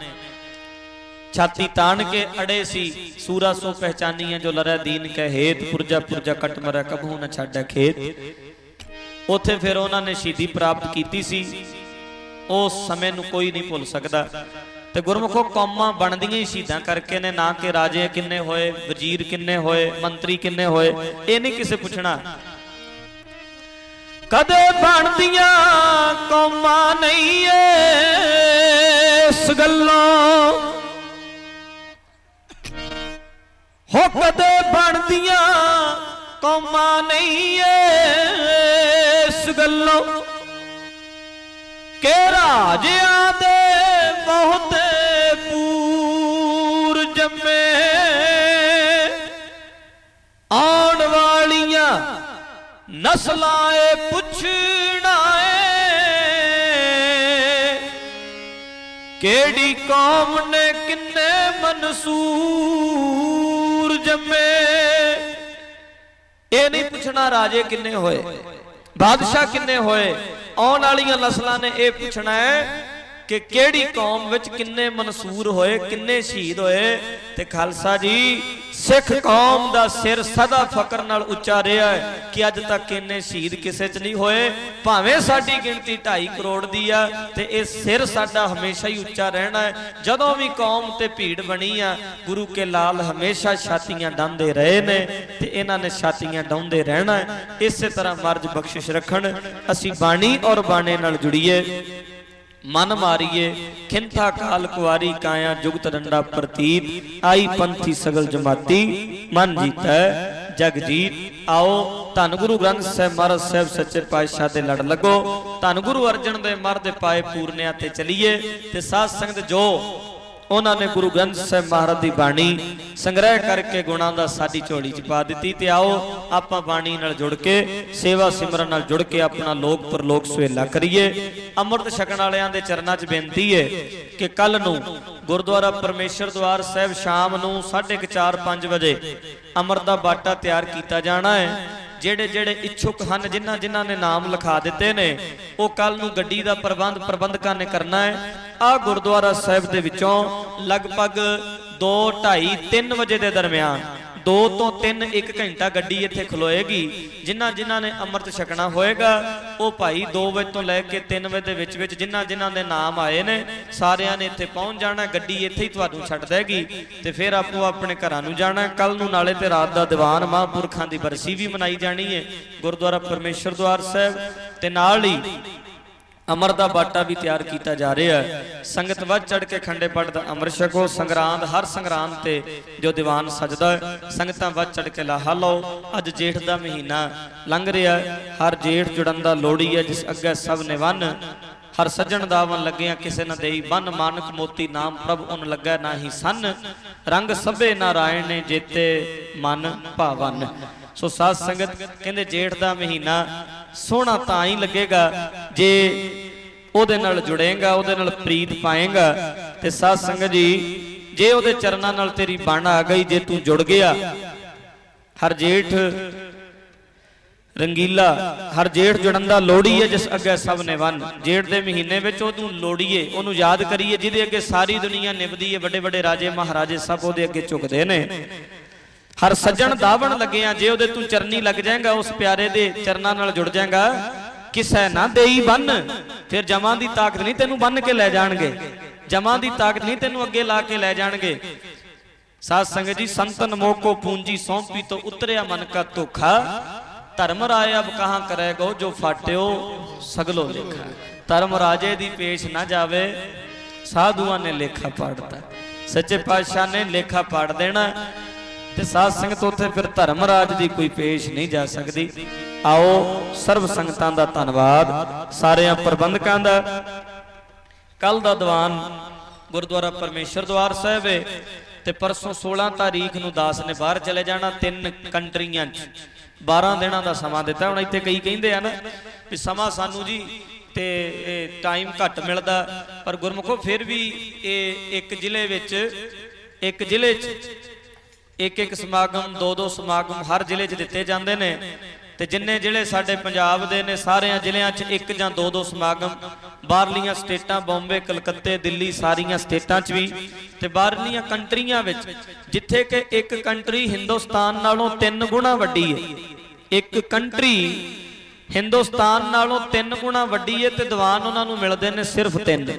छाती तान के अड़े सी, सूरा सो पहचानी है जो लरै दीन कह हेत, पुरजा पुरजा कट मरै कबहू न छाड़ै खेत। उत्थे फिर उन्होंने शहीदी प्राप्त की सी, उस समय नूं कोई नहीं भुल सकता। ते गुरमुखों कौमां बनदियां ही शहीदां करके ने, ना कि राजे किन्ने होए, वजीर किन्ने होए, मंत्री किन्ने होए, ये नहीं किसे पुछना। कदे बनदियां कौमां नहीं इस गल्लों हो, कदे बनदियां कौमां नहीं इस गल्लों के राजियां दे बहुत पूर जमे, आउण वालियां नस्लां पुछना केड़ी कौम ने किन्ने मंसूर जमे। ये नहीं पूछना राजे किन्ने होए, बादशाह किन्ने होए, आने वाली नस्लों ने यह पूछना है कि केड़ी कौम विच किन्ने मंसूर होए, किन्ने शहीद होए। ते खालसा जी सिख कौम दा सिर सदा फकर नाल उच्चा रहा है कि अज तक इन्ने शहीद किसे च नहीं होए, भावें साडी गिनती 2.5 करोड़ दी आ, ते इह सिर साडा हमेशा ही उच्चा रहना है। जदों भी कौम ते भीड़ बनी आ, गुरु के लाल हमेशा छातियां डांदे रहे ने, ते इन्हां ने छातियां डाउंदे रहना है। इस तरह मर्ज बख्शिश रखण, असीं बाणी और बाणे नाल जुड़ीए, मन मारिए खिंथा काल कुआरी काया जुगत डंडा प्रतीत, आई पंथी सगल जमाती मन जीता जगजीत। आओ धन गुरु ग्रंथ साहिब महाराज साहिब सच्चे पातशाह दे लड़ लगो। धन गुरु अर्जन दे मर दे पाए पूरनिया ते चलीए ते साध संगत जो उन्होंने गुरु ग्रंथ साहिब महाराज की बाणी संग्रह करके गुणा का साडी झोली च पा दी। ते आओ आपां बाणी नाल जुड़ के सेवा सिमरन नाल जुड़ के अपना लोक परलोक सुहेला करिए। अमृत छकण वालियां दे चरनां च बेनती है कि कल नूं गुरुद्वारा परमेश्वर द्वार साहिब शाम नूं 4:30-5 बजे अमृत दा बाटा तैयार किया जाना है। ਜਿਹੜੇ ਜਿਹੜੇ इच्छुक ਹਨ जिन्हां जिन्हां ने नाम लिखा दिते ने वो कल नूं गड्डी दा प्रबंध प्रबंधकां ने करना है। आ गुरुद्वारा साहिब दे विचों लगभग 2, 2:30, 3 बजे के दरम्यान 2 ਤੋਂ 3 1 घंटा गड्डी इत्थे खलोएगी। जिन्हां जिन्हां ने अमृत छकना होएगा वो भाई 2 बजे तो लैके 3 बजे दे विच जिन्हां जिन्हां दे नाम आए ने सारियां ने इत्थे पहुंच जाना। गड्डी इत्थे ही तुहानूं छड्ड देगी ते फिर आपो अपने घरां नूं जाना। कल नूं नाले ते रात दा दीवान महापुरखां दी बरसी भी मनाई जानी है गुरुद्वारा परमेश्वर द्वार साहिब ते नाल ही अमर का बाटा भी तैयार किया जा रहा है। संगत वध चढ़ के खंडे पाठ का अमृत छको। संग्रांद हर संग्रांद ते जो दीवान सजदा है संगत वध चढ़ के लाहा लो। अज जेठ का महीना लंघ रहा है। हर जेठ जुड़न का लोड़ी है जिस अगे सब ने वन। हर सज्जन दावन लग्या किसे न देई बन। मानक मोती नाम प्रभ उन लगे ना ही सन। रंग सभे नारायण ने जेते मन भावन। सो साध संगत कहते जेठ का महीना सोहना तां ही लगेगा जे ਉਹਦੇ ਨਾਲ जुड़ेगा ਉਹਦੇ ਨਾਲ प्रीत पाएगा। ते साध संगत जी जे ਉਹਦੇ चरनां ਨਾਲ तेरी बन आ गई जे तू जुड़ गया। हर जेठ रंगीला हर जेठ जुड़न दा लोड़ी है जिस अगे सब ने वन। जेठ के महीने में ਉਹਨੂੰ लोड़ीए ਉਹਨੂੰ याद करिए जिहदे अगे सारी दुनिया निभदी है। बड़े बड़े राजे महाराजे सब ਉਹਦੇ अगे झुकदे ने। हर सज्जन दावण लगे जे ਉਹਦੇ तू चरनी लग जाएगा उस प्यारे दे चरनां नाल जुड़ जाएगा। किसै ना देई बन फिर जमां दी ताकत नहीं तेनू बन के लै जाणगे। जमां दी ताकत नहीं तेनू अगे ला के लै जाणगे। साध संगत जी संतन मोह को पूंजी सौंपी तो उतरिया मन का धोखा। धर्म राय अब कहां करेगो जो फाट्यो सगलो लेखा। धर्म राजे दी पेश ना जावे साधुआं ने लेखा पाड़ता। सच्चे पातशाह ने लेखा पाड़ देना ते साध संगत उत्थे फिर धर्मराज की कोई पेश नहीं जा सकती। आओ सर्व संगतां दा धन्नवाद सारियां प्रबंधकां दा। कल दा दीवान गुरुद्वारा परमेश्वर द्वार साहिब है ते परसों 16 तारीख नूं दास ने बाहर चले जाना। 3 कंट्रियां 12 दिनां दा समां दिता। हुण इत्थे कई कहिंदे आ ना भी समां सानू जी ते टाइम घट मिलदा पर गुरमुखो फिर भी एक जिले विच एक जिले एक समागम 2-2 समागम हर जिले च दिते जांदे ने। ते जिन्ने जिले साडे पंजाब दे ने सारियां जिलियां च 1 ਜਾਂ 2-2 समागम। बाहरलियां स्टेटां बॉम्बे कलकत्ते दिल्ली सारियां स्टेटां च भी ते बाहरलियां कंट्रियां विच जिथे कि एक कंट्री हिंदुस्तान नालों 3 गुणा वड्डी है। एक कंट्री हिंदुस्तान नालों 3 गुणा वड्डी है ते दीवान उन्हां नूं मिलदे ने सिर्फ 3।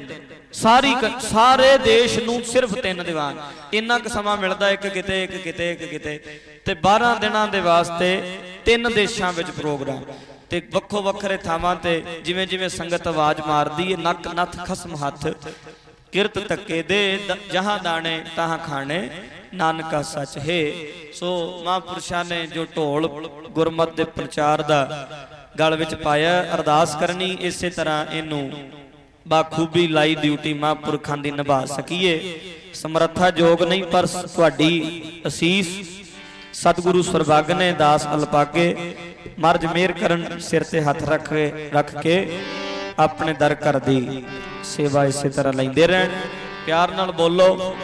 सारे देश नूं सिर्फ 3 दीवान। इन्ना क समां मिलदा एक किते एक किते एक किते ते 12 दिनां दे वास्ते 3 देशां विच प्रोग्राम ते वक्खो वखरे थावां ते जिवें जिवें संगत आवाज मारदी है नक नथ खसम हथ किरत तके दे जहां दाने तहां खाने नानका सच है। सो महापुरुषां ने जो ढोल गुरमत दे प्रचार दा गल विच पाया अरदास करनी इसे तरह इनू बाखूबी लाई ड्यूटी महापुरखां दी निभा सकीए। समर्था योग नहीं पर तुहाडी असीस सतगुरु सुरभाग ने दास अलपागे मर्ज मेहर करन सिर ते हथ रख के अपने दर कर दी सेवा इसे तरह लैंदे रहन। प्यार नाल बोलो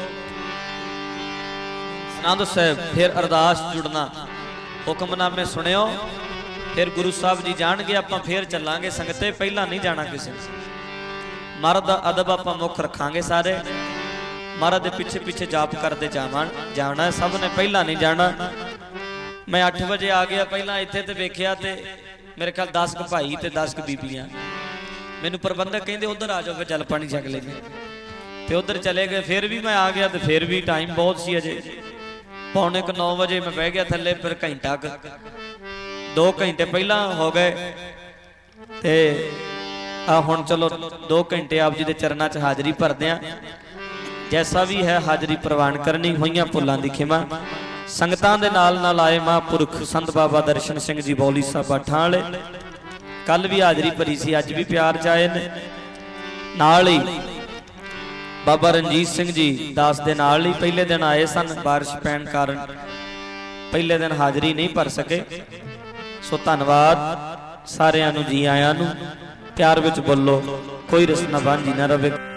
आनंद साहब फिर अरदास जुड़ना हुक्मनामे सुनियो फिर गुरु साहब जी जाणगे आपां फिर चलांगे। संगते पहला नहीं जाना किसी महाराज दा अदब आपां मुख रखांगे। सारे महाराज दे पिछे पिछे जाप करते जाना सब ने पहला नहीं जाना। मैं 8 बजे आ गया पहला इत्थे ते वेखिया ते मेरे ख्याल 10 क भाई ते 10 क बीबियां। मैनू प्रबंधक कहंदे उधर आ जाओ फिर जल पानी छक लेंगे ते उधर चले गए। फिर भी मैं आ गया तो फिर भी टाइम बहुत सी अजे 8:45 बजे मैं बह गया थले। फिर घंटा 2 घंटे पहला हो गए ते हुण चलो 2 घंटे आप जी के चरणों च हाजरी भरदे आ। जैसा भी है हाजरी प्रवान करनी हुई भुलों की खिमा ਸੰਗਤਾਂ ਦੇ ਨਾਲ ਆਏ ਮਹਾਂਪੁਰਖ ਸੰਤ ਬਾਬਾ ਦਰਸ਼ਨ ਸਿੰਘ ਜੀ ਬੌਲੀ ਸਾਹਿਬ ਬਾਠਾਂ ਵਾਲੇ। ਕੱਲ ਵੀ ਹਾਜ਼ਰੀ ਭਰੀ ਸੀ, ਅੱਜ ਵੀ ਪਿਆਰ ਚ ਆਏ ਨੇ। ਨਾਲ ਹੀ ਬਾਬਾ ਰਣਜੀਤ ਸਿੰਘ ਜੀ ਦਾਸ ਦੇ ਨਾਲ ਹੀ ਪਹਿਲੇ ਦਿਨ ਆਏ ਸਨ, ਬਾਰਿਸ਼ ਪੈਣ ਕਾਰਨ ਪਹਿਲੇ ਦਿਨ ਹਾਜ਼ਰੀ ਨਹੀਂ ਭਰ ਸਕੇ। ਸੋ ਧੰਨਵਾਦ ਸਾਰਿਆਂ ਨੂੰ, ਜੀ ਆਇਆਂ ਨੂੰ। ਪਿਆਰ ਵਿੱਚ ਬੋਲੋ, ਕੋਈ ਰਸਨਾ ਬਾਂਝੀ ਨਾ ਰਵੇ।